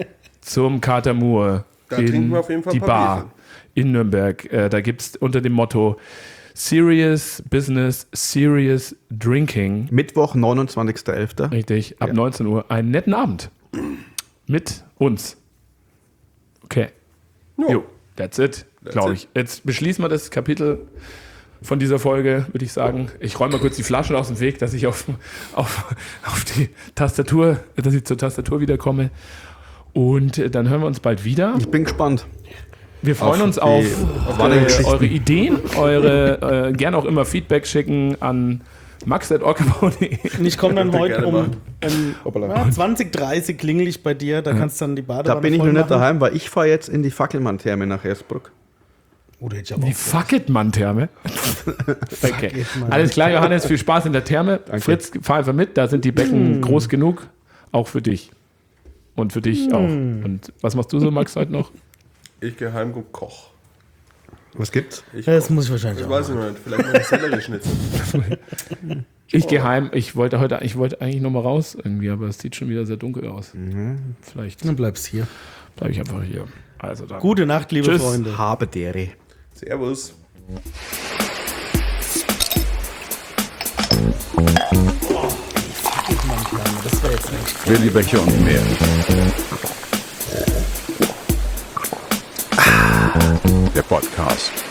zum Kater Moor Da in trinken wir auf jeden Fall die ein paar Bar in Nürnberg. Äh, da gibt es unter dem Motto Serious Business, Serious Drinking, Mittwoch, neunundzwanzigsten elften richtig, ab Ja. neunzehn Uhr, einen netten Abend mit uns. Okay. Jo. Jo, that's it, glaube it. ich. Jetzt beschließen wir das Kapitel von dieser Folge, würde ich sagen. Ich räume mal kurz die Flaschen aus dem Weg, dass ich auf, auf, auf die Tastatur, dass ich zur Tastatur wiederkomme. Und äh, dann hören wir uns bald wieder. Ich bin gespannt. Wir freuen auf uns die auf, äh, Wannengeschichten. eure Ideen, eure äh, gerne auch immer Feedback schicken an max at orcabrau punkt de. Und ich komme dann Könnt ihr heute gerne um, machen. um Hoppala. ja, zwanzig, dreißig klingel ich bei dir, da kannst du dann die Badewanne Da bin ich noch voll nicht machen. daheim, weil ich fahre jetzt in die Fackelmann-Therme nach Ersbruck. Oder hätte ich aber Die auch Fuck it, Mann-Therme. Okay. it, Mann. Alles klar, Johannes, viel Spaß in der Therme. Fritz, fahr einfach mit, da sind die Becken groß genug, auch für dich. Und für dich auch. Und was machst du so, Max, heute noch? Ich gehe heim und koch. Was gibt's? Ich Das koch. muss ich wahrscheinlich Das auch weiß ich noch nicht. Vielleicht noch ein Sellerie-Schnitzel. Ich gehe heim. Ich wollte heute, ich wollte eigentlich noch mal raus irgendwie, aber es sieht schon wieder sehr dunkel aus. Vielleicht Dann bleibst hier. bleibe ich einfach hier. Also dann. Gute Nacht, liebe Tschüss. Freunde. Habe dere. Servus. Das wäre jetzt echt. Willi Becher und mehr. Der Podcast.